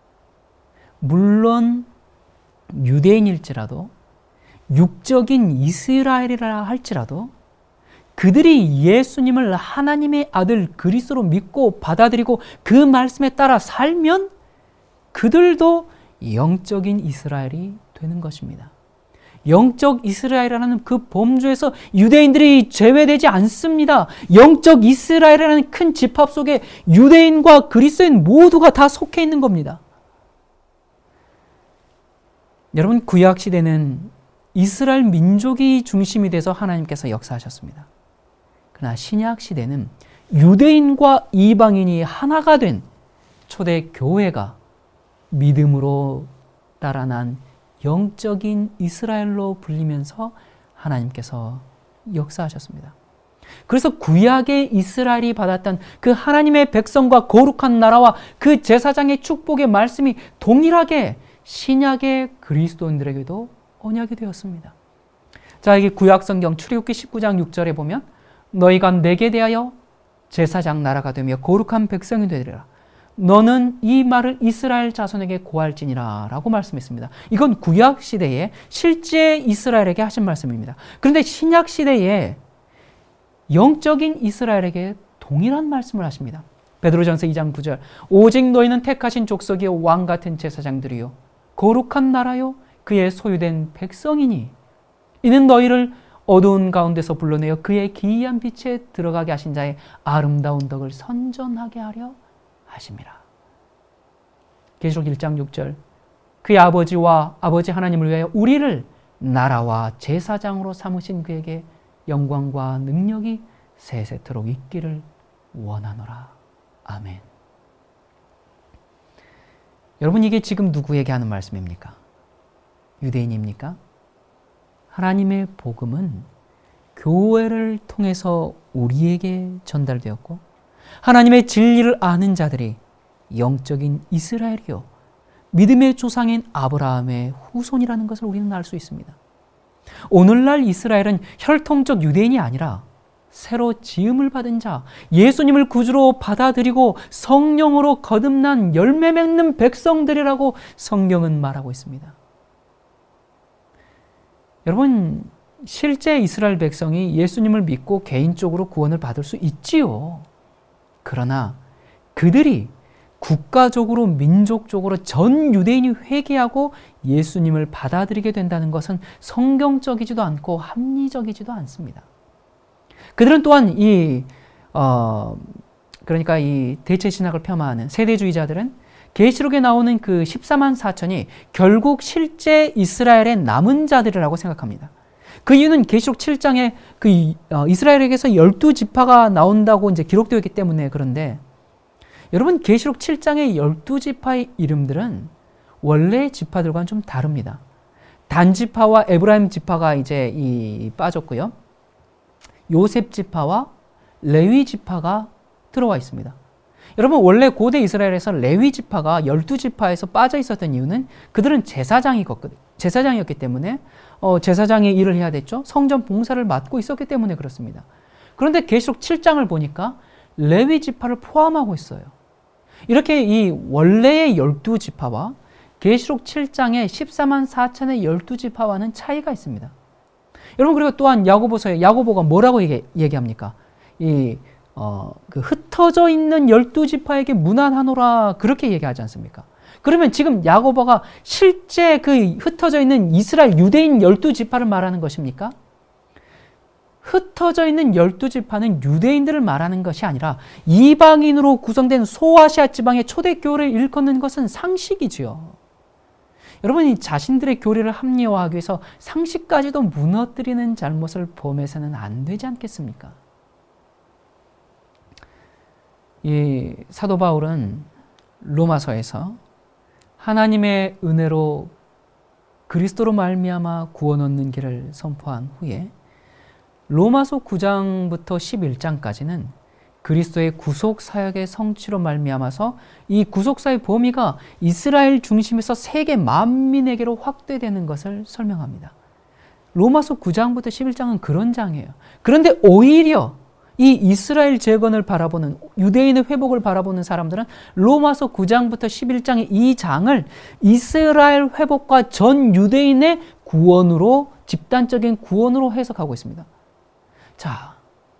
Speaker 1: 물론 유대인일지라도 육적인 이스라엘이라 할지라도 그들이 예수님을 하나님의 아들 그리스도로 믿고 받아들이고 그 말씀에 따라 살면 그들도 영적인 이스라엘이 되는 것입니다. 영적 이스라엘이라는 그 범주에서 유대인들이 제외되지 않습니다. 영적 이스라엘이라는 큰 집합 속에 유대인과 그리스도인 모두가 다 속해 있는 겁니다. 여러분, 구약 시대는 이스라엘 민족이 중심이 돼서 하나님께서 역사하셨습니다. 그러나 신약 시대는 유대인과 이방인이 하나가 된 초대 교회가 믿음으로 따라난 영적인 이스라엘로 불리면서 하나님께서 역사하셨습니다. 그래서 구약의 이스라엘이 받았던 그 하나님의 백성과 거룩한 나라와 그 제사장의 축복의 말씀이 동일하게 신약의 그리스도인들에게도 언약이 되었습니다. 자, 여기 구약 성경 출애굽기 십구 장 육 절에 보면 너희가 내게 대하여 제사장 나라가 되며 거룩한 백성이 되리라. 너는 이 말을 이스라엘 자손에게 고할지니라 라고 말씀했습니다. 이건 구약 시대에 실제 이스라엘에게 하신 말씀입니다. 그런데 신약 시대에 영적인 이스라엘에게 동일한 말씀을 하십니다. 베드로전서 이 장 구 절 오직 너희는 택하신 족속이요 왕 같은 제사장들이요 거룩한 나라요 그의 소유된 백성이니 이는 너희를 어두운 가운데서 불러내어 그의 기이한 빛에 들어가게 하신 자의 아름다운 덕을 선전하게 하려 하심이라. 계시록 일 장 육 절 그의 아버지와 아버지 하나님을 위하여 우리를 나라와 제사장으로 삼으신 그에게 영광과 능력이 세세토록 있기를 원하노라. 아멘. 여러분, 이게 지금 누구에게 하는 말씀입니까? 유대인입니까? 하나님의 복음은 교회를 통해서 우리에게 전달되었고 하나님의 진리를 아는 자들이 영적인 이스라엘이요 믿음의 조상인 아브라함의 후손이라는 것을 우리는 알 수 있습니다. 오늘날 이스라엘은 혈통적 유대인이 아니라 새로 지음을 받은 자, 예수님을 구주로 받아들이고 성령으로 거듭난 열매 맺는 백성들이라고 성경은 말하고 있습니다. 여러분, 실제 이스라엘 백성이 예수님을 믿고 개인적으로 구원을 받을 수 있지요. 그러나 그들이 국가적으로 민족적으로 전 유대인이 회개하고 예수님을 받아들이게 된다는 것은 성경적이지도 않고 합리적이지도 않습니다. 그들은 또한 이 어, 그러니까 이 대체 신학을 폄하하는 세대주의자들은 계시록에 나오는 그 십사만 사천이 결국 실제 이스라엘의 남은 자들이라고 생각합니다. 그 이유는 계시록 칠 장에 그 이스라엘에게서 열두 지파가 나온다고 이제 기록되어 있기 때문에 그런데 여러분, 계시록 칠 장의 열두 지파의 이름들은 원래 지파들과는 좀 다릅니다. 단 지파와 에브라임 지파가 이제 이 빠졌고요. 요셉 지파와 레위 지파가 들어와 있습니다. 여러분, 원래 고대 이스라엘에서 레위 지파가 열두 지파에서 빠져 있었던 이유는 그들은 제사장이었거든요. 제사장이었기 때문에 어, 제사장의 일을 해야 됐죠. 성전 봉사를 맡고 있었기 때문에 그렇습니다. 그런데 계시록 칠 장을 보니까 레위 지파를 포함하고 있어요. 이렇게 이 원래의 열두 지파와 계시록 칠 장의 십사만 사천의 열두 지파와는 차이가 있습니다. 여러분, 그리고 또한 야고보서에 야고보가 뭐라고 얘기, 얘기합니까? 이 어, 그 흩어져 있는 열두 지파에게 무난하노라 그렇게 얘기하지 않습니까? 그러면 지금 야고보가 실제 그 흩어져 있는 이스라엘 유대인 열두 지파를 말하는 것입니까? 흩어져 있는 열두 지파는 유대인들을 말하는 것이 아니라 이방인으로 구성된 소아시아 지방의 초대교회를 일컫는 것은 상식이지요. 여러분이 자신들의 교리를 합리화하기 위해서 상식까지도 무너뜨리는 잘못을 범해서는 안 되지 않겠습니까? 이 사도 바울은 로마서에서 하나님의 은혜로 그리스도로 말미암아 구원 얻는 길을 선포한 후에 로마서 구 장부터 십일 장까지는 그리스도의 구속 사역의 성취로 말미암아서 이 구속 사역의 범위가 이스라엘 중심에서 세계 만민에게로 확대되는 것을 설명합니다. 로마서 구 장부터 십일 장은 그런 장이에요. 그런데 오히려 이 이스라엘 재건을 바라보는, 유대인의 회복을 바라보는 사람들은 로마서 구 장부터 십일 장의 이 장을 이스라엘 회복과 전 유대인의 구원으로, 집단적인 구원으로 해석하고 있습니다. 자,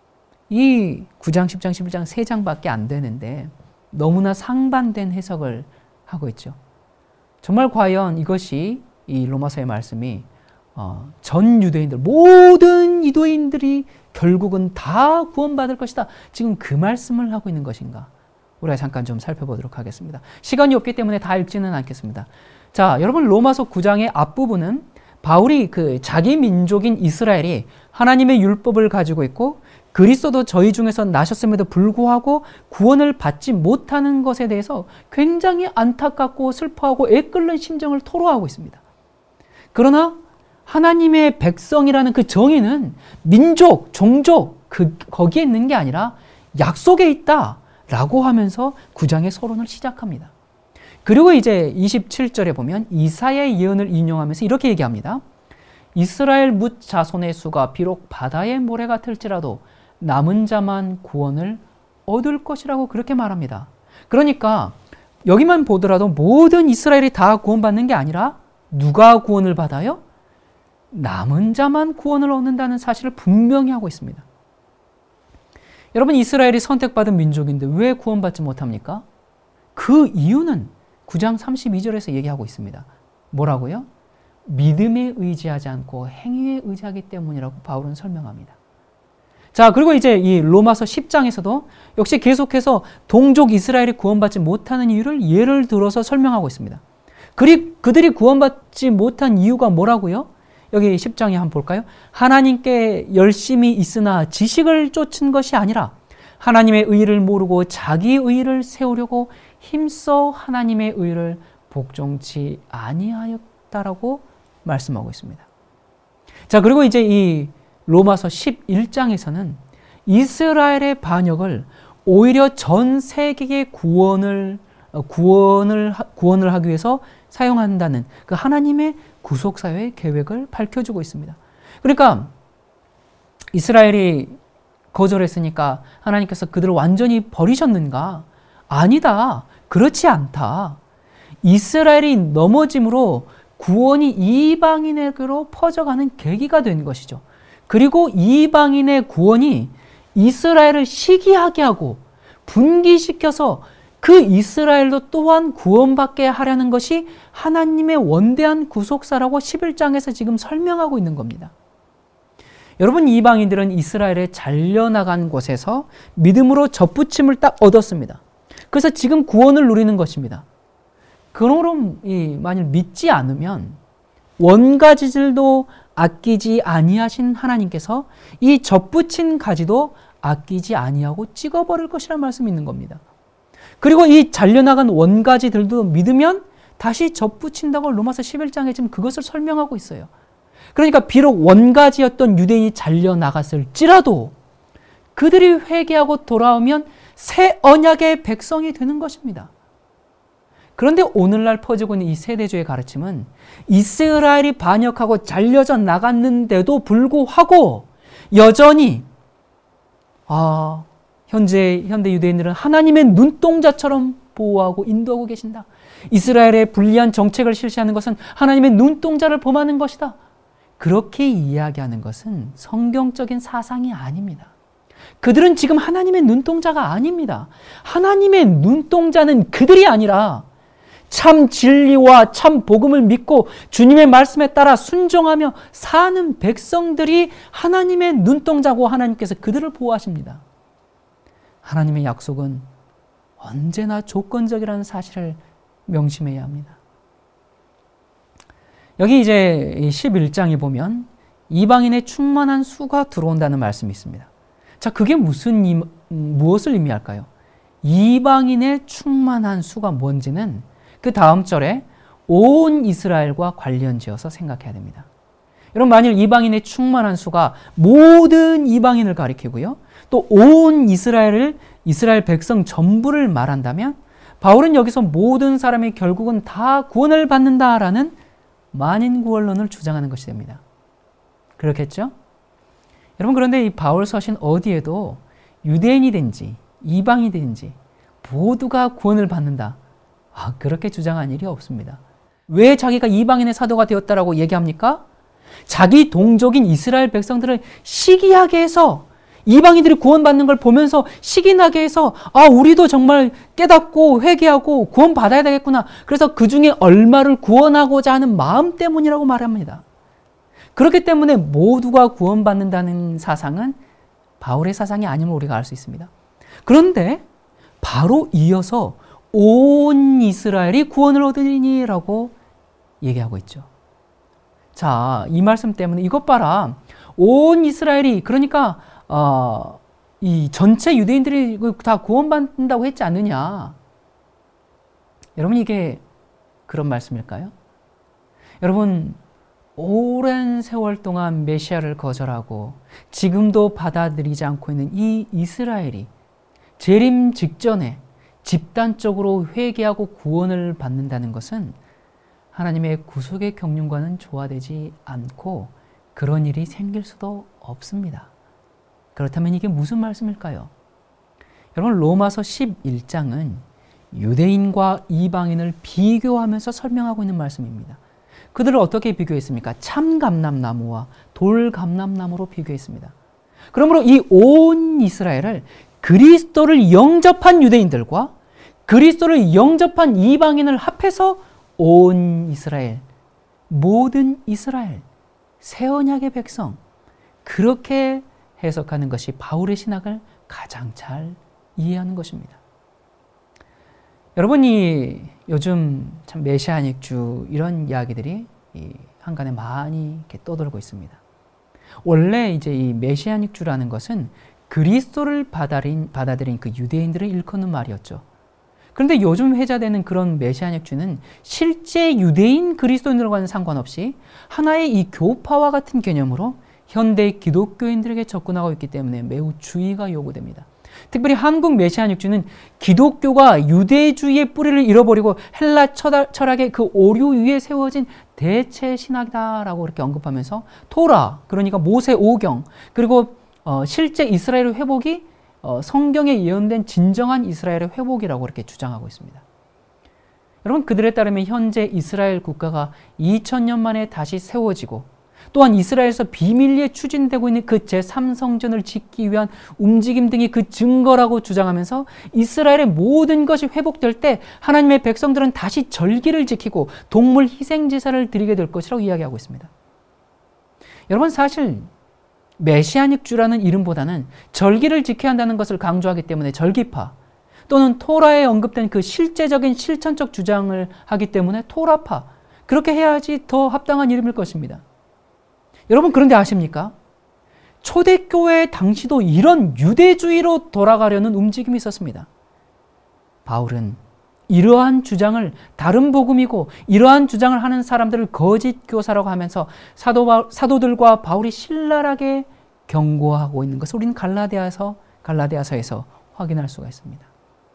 Speaker 1: 이 구 장, 십 장, 십일 장 세 장밖에 안 되는데 너무나 상반된 해석을 하고 있죠. 정말 과연 이것이, 이 로마서의 말씀이 어, 전 유대인들, 모든 유대인들이 결국은 다 구원받을 것이다, 지금 그 말씀을 하고 있는 것인가? 우리가 잠깐 좀 살펴보도록 하겠습니다. 시간이 없기 때문에 다 읽지는 않겠습니다. 자, 여러분, 로마서 구 장의 앞부분은 바울이 그 자기 민족인 이스라엘이 하나님의 율법을 가지고 있고 그리스도도 저희 중에서 나셨음에도 불구하고 구원을 받지 못하는 것에 대해서 굉장히 안타깝고 슬퍼하고 애끓는 심정을 토로하고 있습니다. 그러나 하나님의 백성이라는 그 정의는 민족, 종족, 그, 거기에 있는 게 아니라 약속에 있다라고 하면서 구 장의 서론을 시작합니다. 그리고 이제 이십칠 절에 보면 이사야의 예언을 인용하면서 이렇게 얘기합니다. 이스라엘 뭇 자손의 수가 비록 바다의 모래 같을지라도 남은 자만 구원을 얻을 것이라고 그렇게 말합니다. 그러니까 여기만 보더라도 모든 이스라엘이 다 구원받는 게 아니라 누가 구원을 받아요? 남은 자만 구원을 얻는다는 사실을 분명히 하고 있습니다. 여러분, 이스라엘이 선택받은 민족인데 왜 구원받지 못합니까? 그 이유는 구 장 삼십이 절에서 얘기하고 있습니다. 뭐라고요? 믿음에 의지하지 않고 행위에 의지하기 때문이라고 바울은 설명합니다. 자, 그리고 이제 이 로마서 십 장에서도 역시 계속해서 동족 이스라엘이 구원받지 못하는 이유를 예를 들어서 설명하고 있습니다. 그리, 그들이 구원받지 못한 이유가 뭐라고요? 여기 십 장에 한번 볼까요? 하나님께 열심히 있으나 지식을 쫓은 것이 아니라 하나님의 의를 모르고 자기 의를 세우려고 힘써 하나님의 의를 복종치 아니하였다라고 말씀하고 있습니다. 자, 그리고 이제 이 로마서 십일 장에서는 이스라엘의 반역을 오히려 전 세계의 구원을 구원을 구원을 하기 위해서 사용한다는 그 하나님의 구속 사회의 계획을 밝혀주고 있습니다. 그러니까 이스라엘이 거절했으니까 하나님께서 그들을 완전히 버리셨는가? 아니다. 그렇지 않다. 이스라엘이 넘어짐으로 구원이 이방인에게로 퍼져가는 계기가 된 것이죠. 그리고 이방인의 구원이 이스라엘을 시기하게 하고 분기시켜서 그 이스라엘도 또한 구원받게 하려는 것이 하나님의 원대한 구속사라고 십일 장에서 지금 설명하고 있는 겁니다. 여러분, 이방인들은 이스라엘에 잘려나간 곳에서 믿음으로 접붙임을 딱 얻었습니다. 그래서 지금 구원을 누리는 것입니다. 그러므로 만일 믿지 않으면 원가지들도 아끼지 아니하신 하나님께서 이 접붙인 가지도 아끼지 아니하고 찍어버릴 것이라는 말씀이 있는 겁니다. 그리고 이 잘려나간 원가지들도 믿으면 다시 접붙인다고 로마서 십일 장에 지금 그것을 설명하고 있어요. 그러니까 비록 원가지였던 유대인이 잘려나갔을지라도 그들이 회개하고 돌아오면 새 언약의 백성이 되는 것입니다. 그런데 오늘날 퍼지고 있는 이 세대주의 가르침은 이스라엘이 반역하고 잘려져 나갔는데도 불구하고 여전히 아, 현재 현대 유대인들은 하나님의 눈동자처럼 보호하고 인도하고 계신다. 이스라엘의 불리한 정책을 실시하는 것은 하나님의 눈동자를 범하는 것이다. 그렇게 이야기하는 것은 성경적인 사상이 아닙니다. 그들은 지금 하나님의 눈동자가 아닙니다. 하나님의 눈동자는 그들이 아니라 참 진리와 참 복음을 믿고 주님의 말씀에 따라 순종하며 사는 백성들이 하나님의 눈동자고 하나님께서 그들을 보호하십니다. 하나님의 약속은 언제나 조건적이라는 사실을 명심해야 합니다. 여기 이제 십일 장에 보면 이방인의 충만한 수가 들어온다는 말씀이 있습니다. 자, 그게 무슨 이, 무엇을 의미할까요? 이방인의 충만한 수가 뭔지는 그 다음 절에 온 이스라엘과 관련지어서 생각해야 됩니다. 여러분, 만일 이방인의 충만한 수가 모든 이방인을 가리키고요, 또 온 이스라엘을, 이스라엘 백성 전부를 말한다면 바울은 여기서 모든 사람이 결국은 다 구원을 받는다라는 만인구원론을 주장하는 것이 됩니다. 그렇겠죠? 여러분, 그런데 이 바울 서신 어디에도 유대인이든지 이방인이든지 모두가 구원을 받는다, 아, 그렇게 주장한 일이 없습니다. 왜 자기가 이방인의 사도가 되었다라고 얘기합니까? 자기 동족인 이스라엘 백성들을 시기하게 해서, 이방인들이 구원받는 걸 보면서 시기나게 해서, 아, 우리도 정말 깨닫고 회개하고 구원받아야 되겠구나, 그래서 그 중에 얼마를 구원하고자 하는 마음 때문이라고 말합니다. 그렇기 때문에 모두가 구원받는다는 사상은 바울의 사상이 아님을 우리가 알 수 있습니다. 그런데 바로 이어서 온 이스라엘이 구원을 얻으리니 라고 얘기하고 있죠. 자, 이 말씀 때문에 이것 봐라, 온 이스라엘이, 그러니까 어, 이 전체 유대인들이 다 구원받는다고 했지 않느냐. 여러분, 이게 그런 말씀일까요? 여러분, 오랜 세월 동안 메시아를 거절하고 지금도 받아들이지 않고 있는 이 이스라엘이 재림 직전에 집단적으로 회개하고 구원을 받는다는 것은 하나님의 구속의 경륜과는 조화되지 않고 그런 일이 생길 수도 없습니다. 그렇다면 이게 무슨 말씀일까요? 여러분, 로마서 십일 장은 유대인과 이방인을 비교하면서 설명하고 있는 말씀입니다. 그들을 어떻게 비교했습니까? 참감람나무와 돌감람나무로 비교했습니다. 그러므로 이 온 이스라엘을 그리스도를 영접한 유대인들과 그리스도를 영접한 이방인을 합해서 온 이스라엘, 모든 이스라엘, 새 언약의 백성, 그렇게 해석하는 것이 바울의 신학을 가장 잘 이해하는 것입니다. 여러분이 요즘 참 메시아닉주 이런 이야기들이 이 한간에 많이 이렇게 떠돌고 있습니다. 원래 이제 이 메시아닉주라는 것은 그리스도를 받아들인, 받아들인 그 유대인들을 일컫는 말이었죠. 그런데 요즘 회자되는 그런 메시아닉주는 실제 유대인 그리스도인들과는 상관없이 하나의 이 교파와 같은 개념으로 현대 기독교인들에게 접근하고 있기 때문에 매우 주의가 요구됩니다. 특별히 한국 메시아닉주는 기독교가 유대주의의 뿌리를 잃어버리고 헬라 철학의 그 오류 위에 세워진 대체 신학이다라고 이렇게 언급하면서 토라, 그러니까 모세 오경, 그리고 어, 실제 이스라엘의 회복이 어, 성경에 예언된 진정한 이스라엘의 회복이라고 이렇게 주장하고 있습니다. 여러분, 그들에 따르면 현재 이스라엘 국가가 이천 년 만에 다시 세워지고 또한 이스라엘에서 비밀리에 추진되고 있는 그 제삼 성전을 짓기 위한 움직임 등이 그 증거라고 주장하면서 이스라엘의 모든 것이 회복될 때 하나님의 백성들은 다시 절기를 지키고 동물 희생제사를 드리게 될 것이라고 이야기하고 있습니다. 여러분, 사실 메시아닉주라는 이름보다는 절기를 지켜야 한다는 것을 강조하기 때문에 절기파, 또는 토라에 언급된 그 실제적인 실천적 주장을 하기 때문에 토라파, 그렇게 해야지 더 합당한 이름일 것입니다. 여러분, 그런데 아십니까? 초대교회 당시도 이런 유대주의로 돌아가려는 움직임이 있었습니다. 바울은 이러한 주장을 다른 복음이고 이러한 주장을 하는 사람들을 거짓 교사라고 하면서 사도, 사도들과 바울이 신랄하게 경고하고 있는 것을 우리는 갈라디아서, 갈라디아서에서 확인할 수가 있습니다.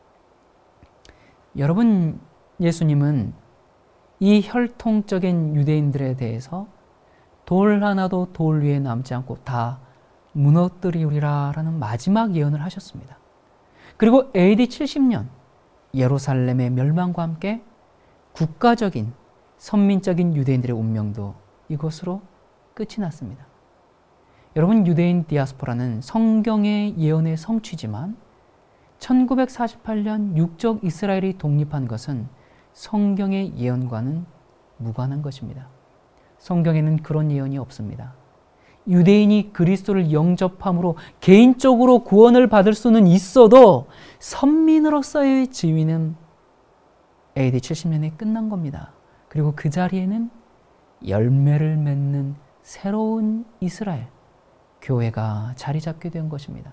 Speaker 1: 여러분, 예수님은 이 혈통적인 유대인들에 대해서 돌 하나도 돌 위에 남지 않고 다 무너뜨리리라 라는 마지막 예언을 하셨습니다. 그리고 에이디 칠십 년 예루살렘의 멸망과 함께 국가적인 선민적인 유대인들의 운명도 이것으로 끝이 났습니다. 여러분, 유대인 디아스포라는 성경의 예언의 성취지만 천구백사십팔 년 육적 이스라엘이 독립한 것은 성경의 예언과는 무관한 것입니다. 성경에는 그런 예언이 없습니다. 유대인이 그리스도를 영접함으로 개인적으로 구원을 받을 수는 있어도 선민으로서의 지위는 에이디 칠십 년에 끝난 겁니다. 그리고 그 자리에는 열매를 맺는 새로운 이스라엘, 교회가 자리 잡게 된 것입니다.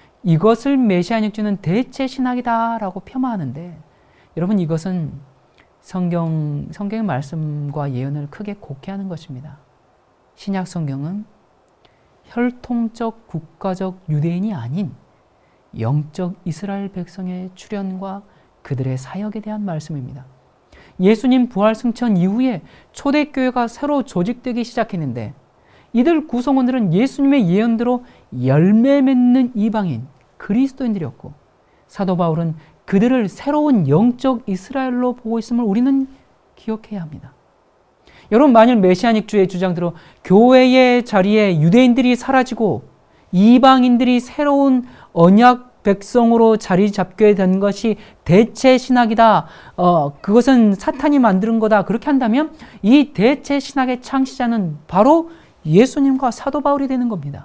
Speaker 1: 이것을 메시아닉주는 대체 신학이다라고 폄하하는데, 여러분, 이것은 성경, 성경의 말씀과 예언을 크게 곡해하는 것입니다. 신약 성경은 혈통적 국가적 유대인이 아닌 영적 이스라엘 백성의 출현과 그들의 사역에 대한 말씀입니다. 예수님 부활 승천 이후에 초대교회가 새로 조직되기 시작했는데 이들 구성원들은 예수님의 예언대로 열매 맺는 이방인, 그리스도인들이었고 사도 바울은 그들을 새로운 영적 이스라엘로 보고 있음을 우리는 기억해야 합니다. 여러분, 만일 메시아닉주의 주장대로 교회의 자리에 유대인들이 사라지고 이방인들이 새로운 언약 백성으로 자리 잡게 된 것이 대체 신학이다, 어, 그것은 사탄이 만드는 거다, 그렇게 한다면 이 대체 신학의 창시자는 바로 예수님과 사도 바울이 되는 겁니다.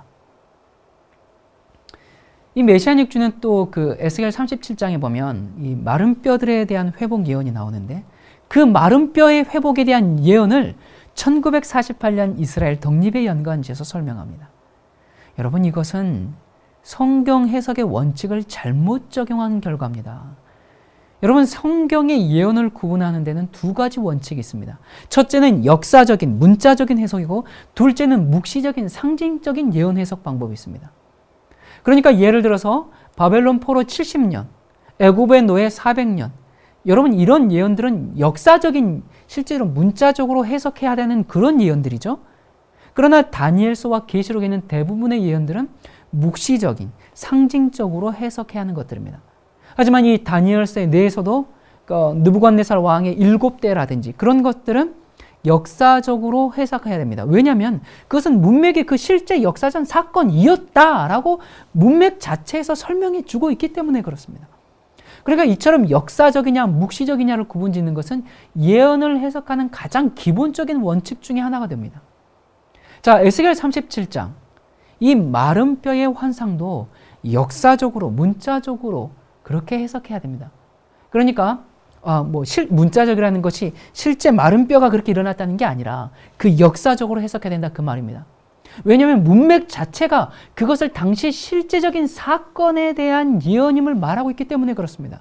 Speaker 1: 이 메시아닉주는 또 그 에스겔 삼십칠 장에 보면 이 마른 뼈들에 대한 회복 예언이 나오는데 그 마른 뼈의 회복에 대한 예언을 천구백사십팔 년 이스라엘 독립에 연관지어서 설명합니다. 여러분, 이것은 성경 해석의 원칙을 잘못 적용한 결과입니다. 여러분, 성경의 예언을 구분하는 데는 두 가지 원칙이 있습니다. 첫째는 역사적인, 문자적인 해석이고 둘째는 묵시적인, 상징적인 예언 해석 방법이 있습니다. 그러니까 예를 들어서 바벨론 포로 칠십 년, 애굽의 노예 사백 년, 여러분, 이런 예언들은 역사적인, 실제로 문자적으로 해석해야 되는 그런 예언들이죠. 그러나 다니엘서와 계시록에 있는 대부분의 예언들은 묵시적인, 상징적으로 해석해야 하는 것들입니다. 하지만 이 다니엘서에 내에서도 그 느부갓네살 왕의 일곱 대라든지 그런 것들은 역사적으로 해석해야 됩니다. 왜냐하면 그것은 문맥의 그 실제 역사적 사건이었다라고 문맥 자체에서 설명해 주고 있기 때문에 그렇습니다. 그러니까 이처럼 역사적이냐 묵시적이냐를 구분짓는 것은 예언을 해석하는 가장 기본적인 원칙 중에 하나가 됩니다. 자, 에스겔 삼십칠 장, 이 마른 뼈의 환상도 역사적으로, 문자적으로 그렇게 해석해야 됩니다. 그러니까 아, 뭐 실, 문자적이라는 것이 실제 마른 뼈가 그렇게 일어났다는 게 아니라 그 역사적으로 해석해야 된다, 그 말입니다. 왜냐하면 문맥 자체가 그것을 당시 실제적인 사건에 대한 예언임을 말하고 있기 때문에 그렇습니다.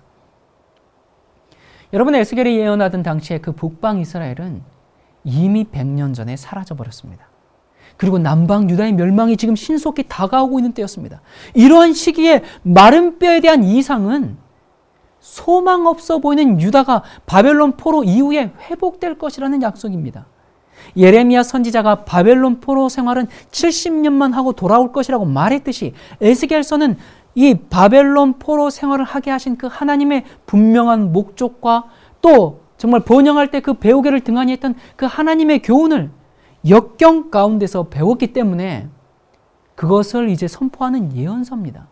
Speaker 1: 여러분, 에스겔이 예언하던 당시에 그 북방 이스라엘은 이미 백 년 전에 사라져버렸습니다. 그리고 남방 유다의 멸망이 지금 신속히 다가오고 있는 때였습니다. 이러한 시기에 마른 뼈에 대한 이상은 소망 없어 보이는 유다가 바벨론 포로 이후에 회복될 것이라는 약속입니다. 예레미야 선지자가 바벨론 포로 생활은 칠십 년만 하고 돌아올 것이라고 말했듯이 에스겔서는 이 바벨론 포로 생활을 하게 하신 그 하나님의 분명한 목적과 또 정말 번영할 때 그 배우개를 등한히 했던 그 하나님의 교훈을 역경 가운데서 배웠기 때문에 그것을 이제 선포하는 예언서입니다.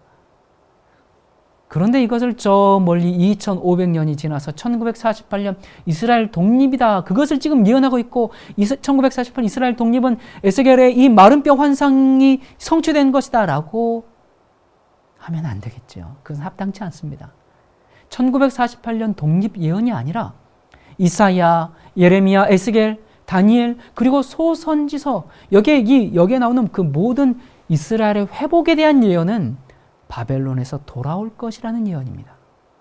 Speaker 1: 그런데 이것을 저 멀리 이천오백 년이 지나서 천구백사십팔 년 이스라엘 독립이다, 그것을 지금 예언하고 있고 천구백사십팔 이스라엘 독립은 에스겔의 이 마른 뼈 환상이 성취된 것이다 라고 하면 안 되겠죠. 그건 합당치 않습니다. 천구백사십팔 년 독립 예언이 아니라 이사야, 예레미야, 에스겔, 다니엘, 그리고 소선지서, 여기에, 이, 여기에 나오는 그 모든 이스라엘의 회복에 대한 예언은 바벨론에서 돌아올 것이라는 예언입니다.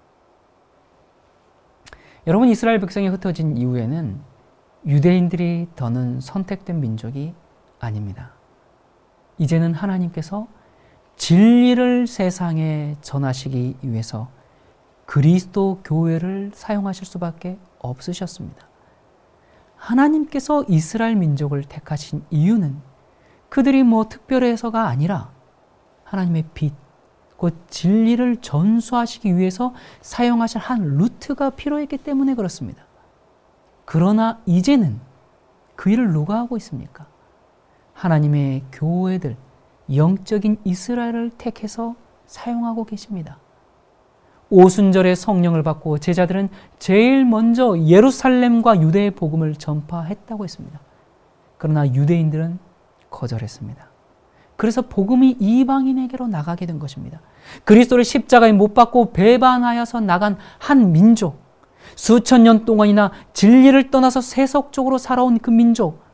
Speaker 1: 여러분, 이스라엘 백성이 흩어진 이후에는 유대인들이 더는 선택된 민족이 아닙니다. 이제는 하나님께서 진리를 세상에 전하시기 위해서 그리스도 교회를 사용하실 수밖에 없으셨습니다. 하나님께서 이스라엘 민족을 택하신 이유는 그들이 뭐 특별해서가 아니라 하나님의 빛, 그 진리를 전수하시기 위해서 사용하실 한 루트가 필요했기 때문에 그렇습니다. 그러나 이제는 그 일을 누가 하고 있습니까? 하나님의 교회들, 영적인 이스라엘을 택해서 사용하고 계십니다. 오순절에 성령을 받고 제자들은 제일 먼저 예루살렘과 유대의 복음을 전파했다고 했습니다. 그러나 유대인들은 거절했습니다. 그래서 복음이 이방인에게로 나가게 된 것입니다. 그리스도를 십자가에 못 박고 배반하여서 나간 한 민족, 수천 년 동안이나 진리를 떠나서 세속적으로 살아온 그 민족,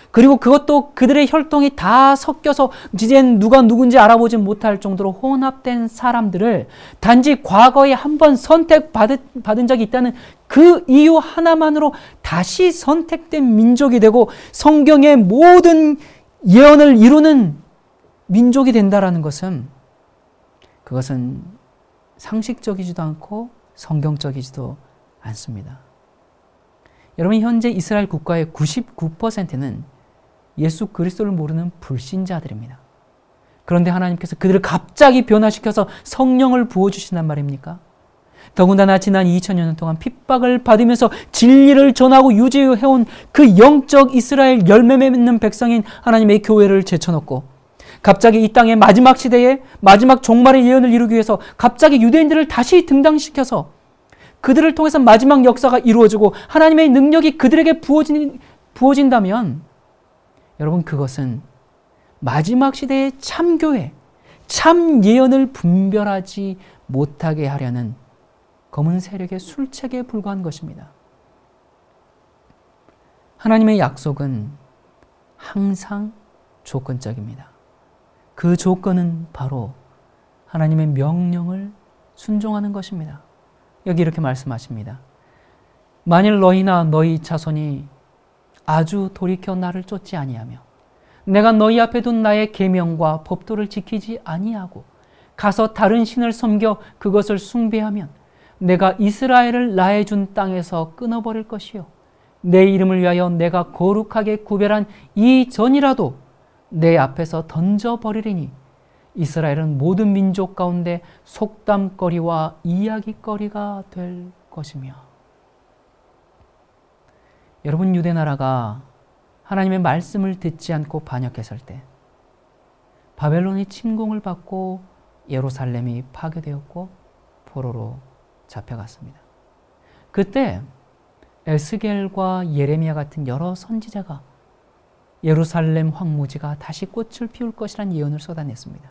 Speaker 1: 그리고 그것도 그들의 혈통이 다 섞여서 이젠 누가 누군지 알아보지 못할 정도로 혼합된 사람들을 단지 과거에 한번 선택받은 받은 적이 있다는 그 이유 하나만으로 다시 선택된 민족이 되고 성경의 모든 예언을 이루는 민족이 된다라는 것은, 그것은 상식적이지도 않고 성경적이지도 않습니다. 여러분, 현재 이스라엘 국가의 구십구 퍼센트는 예수 그리스도를 모르는 불신자들입니다. 그런데 하나님께서 그들을 갑자기 변화시켜서 성령을 부어주신단 말입니까? 더군다나 지난 이천 년 동안 핍박을 받으면서 진리를 전하고 유지해온 그 영적 이스라엘 열매 맺는 백성인 하나님의 교회를 제쳐놓고 갑자기 이 땅의 마지막 시대에 마지막 종말의 예언을 이루기 위해서 갑자기 유대인들을 다시 등장시켜서 그들을 통해서 마지막 역사가 이루어지고 하나님의 능력이 그들에게 부어진, 부어진다면 여러분, 그것은 마지막 시대의 참교회, 참 예언을 분별하지 못하게 하려는 검은 세력의 술책에 불과한 것입니다. 하나님의 약속은 항상 조건적입니다. 그 조건은 바로 하나님의 명령을 순종하는 것입니다. 여기 이렇게 말씀하십니다. 만일 너희나 너희 자손이 아주 돌이켜 나를 쫓지 아니하며 내가 너희 앞에 둔 나의 계명과 법도를 지키지 아니하고 가서 다른 신을 섬겨 그것을 숭배하면 내가 이스라엘을 나의 준 땅에서 끊어버릴 것이요 내 이름을 위하여 내가 거룩하게 구별한 이 전이라도 내 앞에서 던져버리리니 이스라엘은 모든 민족 가운데 속담거리와 이야기거리가 될 것이며. 여러분, 유대 나라가 하나님의 말씀을 듣지 않고 반역했을 때 바벨론의 침공을 받고 예루살렘이 파괴되었고 포로로 잡혀갔습니다. 그때 에스겔과 예레미야 같은 여러 선지자가 예루살렘 황무지가 다시 꽃을 피울 것이라는 예언을 쏟아냈습니다.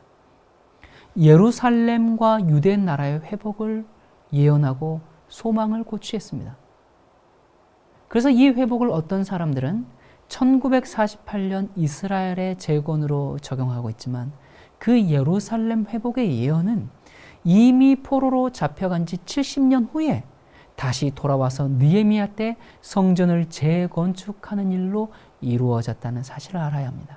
Speaker 1: 예루살렘과 유대 나라의 회복을 예언하고 소망을 고취했습니다. 그래서 이 회복을 어떤 사람들은 천구백사십팔 년 이스라엘의 재건으로 적용하고 있지만 그 예루살렘 회복의 예언은 이미 포로로 잡혀간 지 칠십 년 후에 다시 돌아와서 느헤미야 때 성전을 재건축하는 일로 이루어졌다는 사실을 알아야 합니다.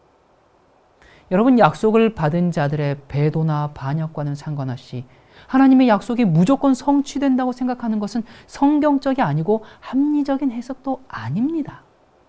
Speaker 1: 여러분, 약속을 받은 자들의 배도나 반역과는 상관없이 하나님의 약속이 무조건 성취된다고 생각하는 것은 성경적이 아니고 합리적인 해석도 아닙니다.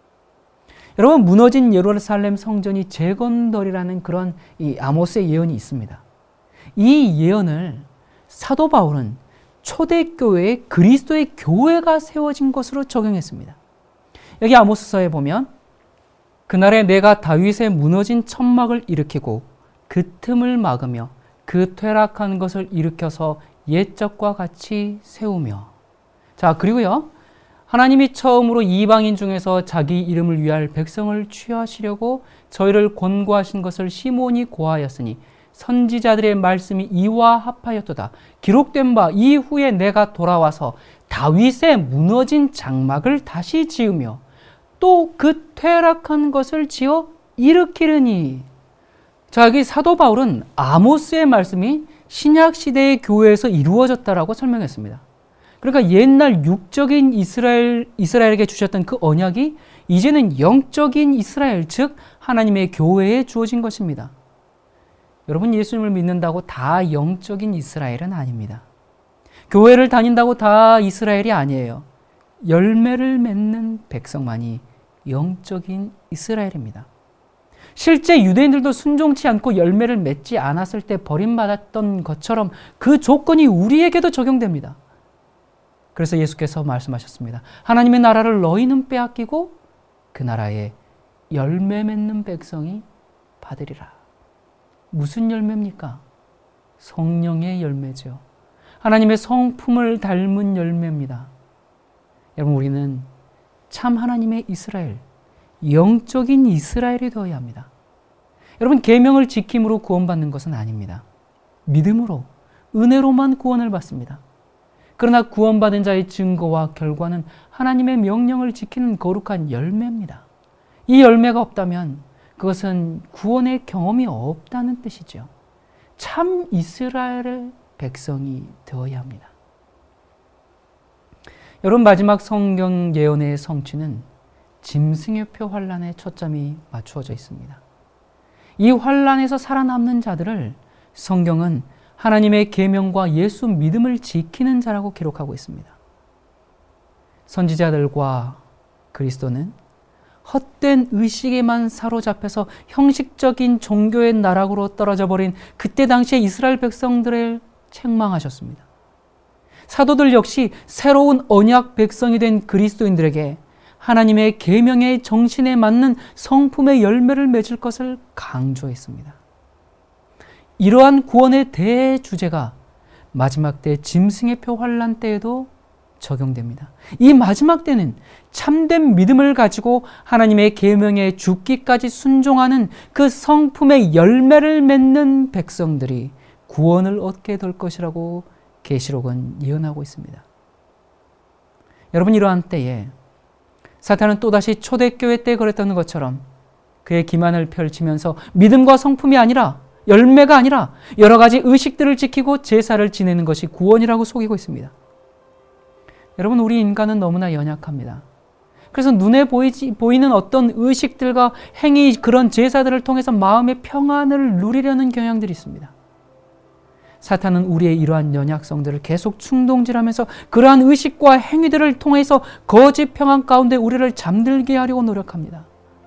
Speaker 1: 여러분, 무너진 예루살렘 성전이 재건되리라는 그런 이 아모스의 예언이 있습니다. 이 예언을 사도 바울은 초대교회에 그리스도의 교회가 세워진 것으로 적용했습니다. 여기 아모스서에 보면 그날에 내가 다윗의 무너진 천막을 일으키고 그 틈을 막으며 그 퇴락한 것을 일으켜서 옛적과 같이 세우며. 자, 그리고요, 하나님이 처음으로 이방인 중에서 자기 이름을 위할 백성을 취하시려고 저희를 권고하신 것을 시몬이 고하였으니 선지자들의 말씀이 이와 합하였도다. 기록된 바 이후에 내가 돌아와서 다윗의 무너진 장막을 다시 지으며 또 그 퇴락한 것을 지어 일으키려니. 자, 여기 사도 바울은 아모스의 말씀이 신약 시대의 교회에서 이루어졌다라고 설명했습니다. 그러니까 옛날 육적인 이스라엘, 이스라엘에게 주셨던 그 언약이 이제는 영적인 이스라엘, 즉 하나님의 교회에 주어진 것입니다. 여러분, 예수님을 믿는다고 다 영적인 이스라엘은 아닙니다. 교회를 다닌다고 다 이스라엘이 아니에요. 열매를 맺는 백성만이 영적인 이스라엘입니다. 실제 유대인들도 순종치 않고 열매를 맺지 않았을 때 버림받았던 것처럼 그 조건이 우리에게도 적용됩니다. 그래서 예수께서 말씀하셨습니다. 하나님의 나라를 너희는 빼앗기고 그 나라에 열매 맺는 백성이 받으리라. 무슨 열매입니까? 성령의 열매죠. 하나님의 성품을 닮은 열매입니다. 여러분, 우리는 참 하나님의 이스라엘, 영적인 이스라엘이 되어야 합니다. 여러분, 계명을 지킴으로 구원받는 것은 아닙니다. 믿음으로, 은혜로만 구원을 받습니다. 그러나 구원받은 자의 증거와 결과는 하나님의 명령을 지키는 거룩한 열매입니다. 이 열매가 없다면 그것은 구원의 경험이 없다는 뜻이죠. 참 이스라엘의 백성이 되어야 합니다. 여러분, 마지막 성경 예언의 성취는 짐승의 표 환란에 초점이 맞추어져 있습니다. 이 환란에서 살아남는 자들을 성경은 하나님의 계명과 예수 믿음을 지키는 자라고 기록하고 있습니다. 선지자들과 그리스도는 헛된 의식에만 사로잡혀서 형식적인 종교의 나락으로 떨어져 버린 그때 당시의 이스라엘 백성들을 책망하셨습니다. 사도들 역시 새로운 언약 백성이 된 그리스도인들에게 하나님의 계명의 정신에 맞는 성품의 열매를 맺을 것을 강조했습니다. 이러한 구원의 대주제가 마지막 때 짐승의 표 환란 때에도 적용됩니다. 이 마지막 때는 참된 믿음을 가지고 하나님의 계명에 죽기까지 순종하는 그 성품의 열매를 맺는 백성들이 구원을 얻게 될 것이라고 계시록은 예언하고 있습니다. 여러분, 이러한 때에 사탄은 또다시 초대교회 때 그랬던 것처럼 그의 기만을 펼치면서 믿음과 성품이 아니라, 열매가 아니라 여러 가지 의식들을 지키고 제사를 지내는 것이 구원이라고 속이고 있습니다. 여러분, 우리 인간은 너무나 연약합니다. 그래서 눈에 보이지, 보이는 어떤 의식들과 행위, 그런 제사들을 통해서 마음의 평안을 누리려는 경향들이 있습니다. 사탄은 우리의 이러한 연약성들을 계속 충동질하면서 그러한 의식과 행위들을 통해서 거짓 평안 가운데 우리를 잠들게 하려고 노력합니다.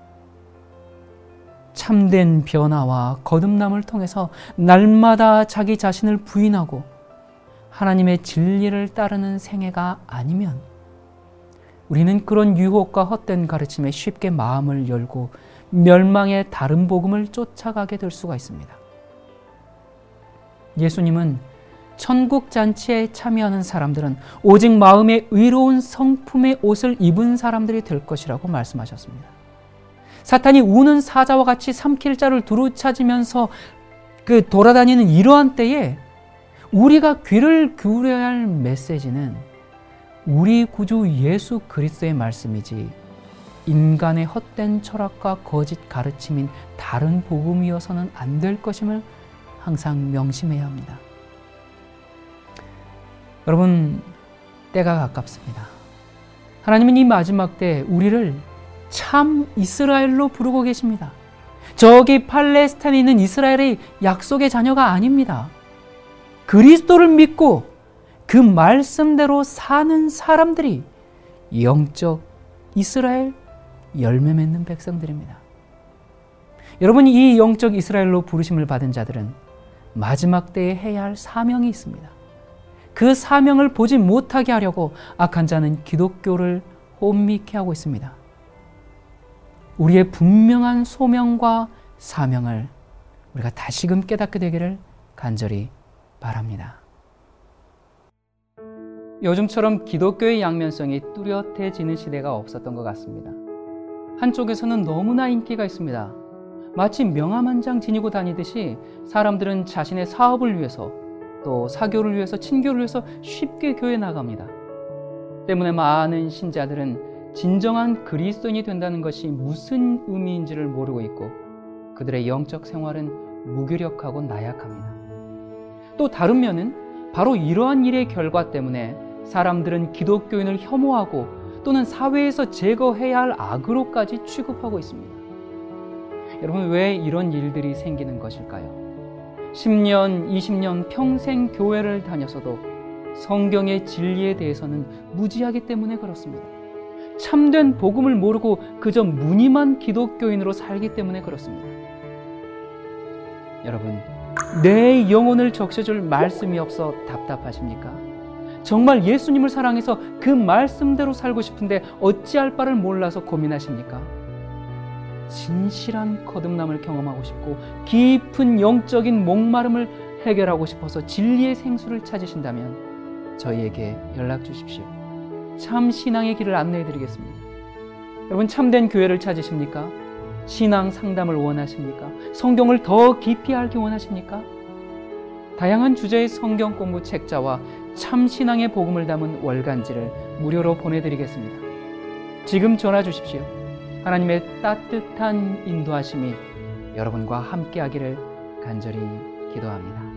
Speaker 1: 참된 변화와 거듭남을 통해서 날마다 자기 자신을 부인하고 하나님의 진리를 따르는 생애가 아니면 우리는 그런 유혹과 헛된 가르침에 쉽게 마음을 열고 멸망의 다른 복음을 쫓아가게 될 수가 있습니다. 예수님은 천국 잔치에 참여하는 사람들은 오직 마음의 의로운 성품의 옷을 입은 사람들이 될 것이라고 말씀하셨습니다. 사탄이 우는 사자와 같이 삼킬 자를 두루 찾으면서 그 돌아다니는 이러한 때에 우리가 귀를 기울여야 할 메시지는 우리 구주 예수 그리스도의 말씀이지 인간의 헛된 철학과 거짓 가르침인 다른 복음이어서는 안 될 것임을 항상 명심해야 합니다. 여러분, 때가 가깝습니다. 하나님은 이 마지막 때 우리를 참 이스라엘로 부르고 계십니다. 저기 팔레스타인에 있는 이스라엘의 약속의 자녀가 아닙니다. 그리스도를 믿고 그 말씀대로 사는 사람들이 영적 이스라엘 열매 맺는 백성들입니다. 여러분, 이 영적 이스라엘로 부르심을 받은 자들은 마지막 때에 해야 할 사명이 있습니다. 그 사명을 보지 못하게 하려고 악한 자는 기독교를 혼미케 하고 있습니다. 우리의 분명한 소명과 사명을 우리가 다시금 깨닫게 되기를 간절히 바랍니다. 요즘처럼 기독교의 양면성이 뚜렷해지는 시대가 없었던 것 같습니다. 한쪽에서는 너무나 인기가 있습니다. 마치 명함 한 장 지니고 다니듯이 사람들은 자신의 사업을 위해서 또 사교를 위해서 친교를 위해서 쉽게 교회에 나갑니다. 때문에 많은 신자들은 진정한 그리스도인이 된다는 것이 무슨 의미인지를 모르고 있고 그들의 영적 생활은 무기력하고 나약합니다. 또 다른 면은 바로 이러한 일의 결과 때문에 사람들은 기독교인을 혐오하고 또는 사회에서 제거해야 할 악으로까지 취급하고 있습니다. 여러분, 왜 이런 일들이 생기는 것일까요? 십 년, 이십 년 평생 교회를 다녔어도 성경의 진리에 대해서는 무지하기 때문에 그렇습니다. 참된 복음을 모르고 그저 무늬만 기독교인으로 살기 때문에 그렇습니다. 여러분, 내 영혼을 적셔줄 말씀이 없어 답답하십니까? 정말 예수님을 사랑해서 그 말씀대로 살고 싶은데 어찌할 바를 몰라서 고민하십니까? 진실한 거듭남을 경험하고 싶고 깊은 영적인 목마름을 해결하고 싶어서 진리의 생수를 찾으신다면 저희에게 연락 주십시오. 참 신앙의 길을 안내해 드리겠습니다. 여러분, 참된 교회를 찾으십니까? 신앙 상담을 원하십니까? 성경을 더 깊이 알기 원하십니까? 다양한 주제의 성경 공부 책자와 참 신앙의 복음을 담은 월간지를 무료로 보내드리겠습니다. 지금 전화 주십시오. 하나님의 따뜻한 인도하심이 여러분과 함께하기를 간절히 기도합니다.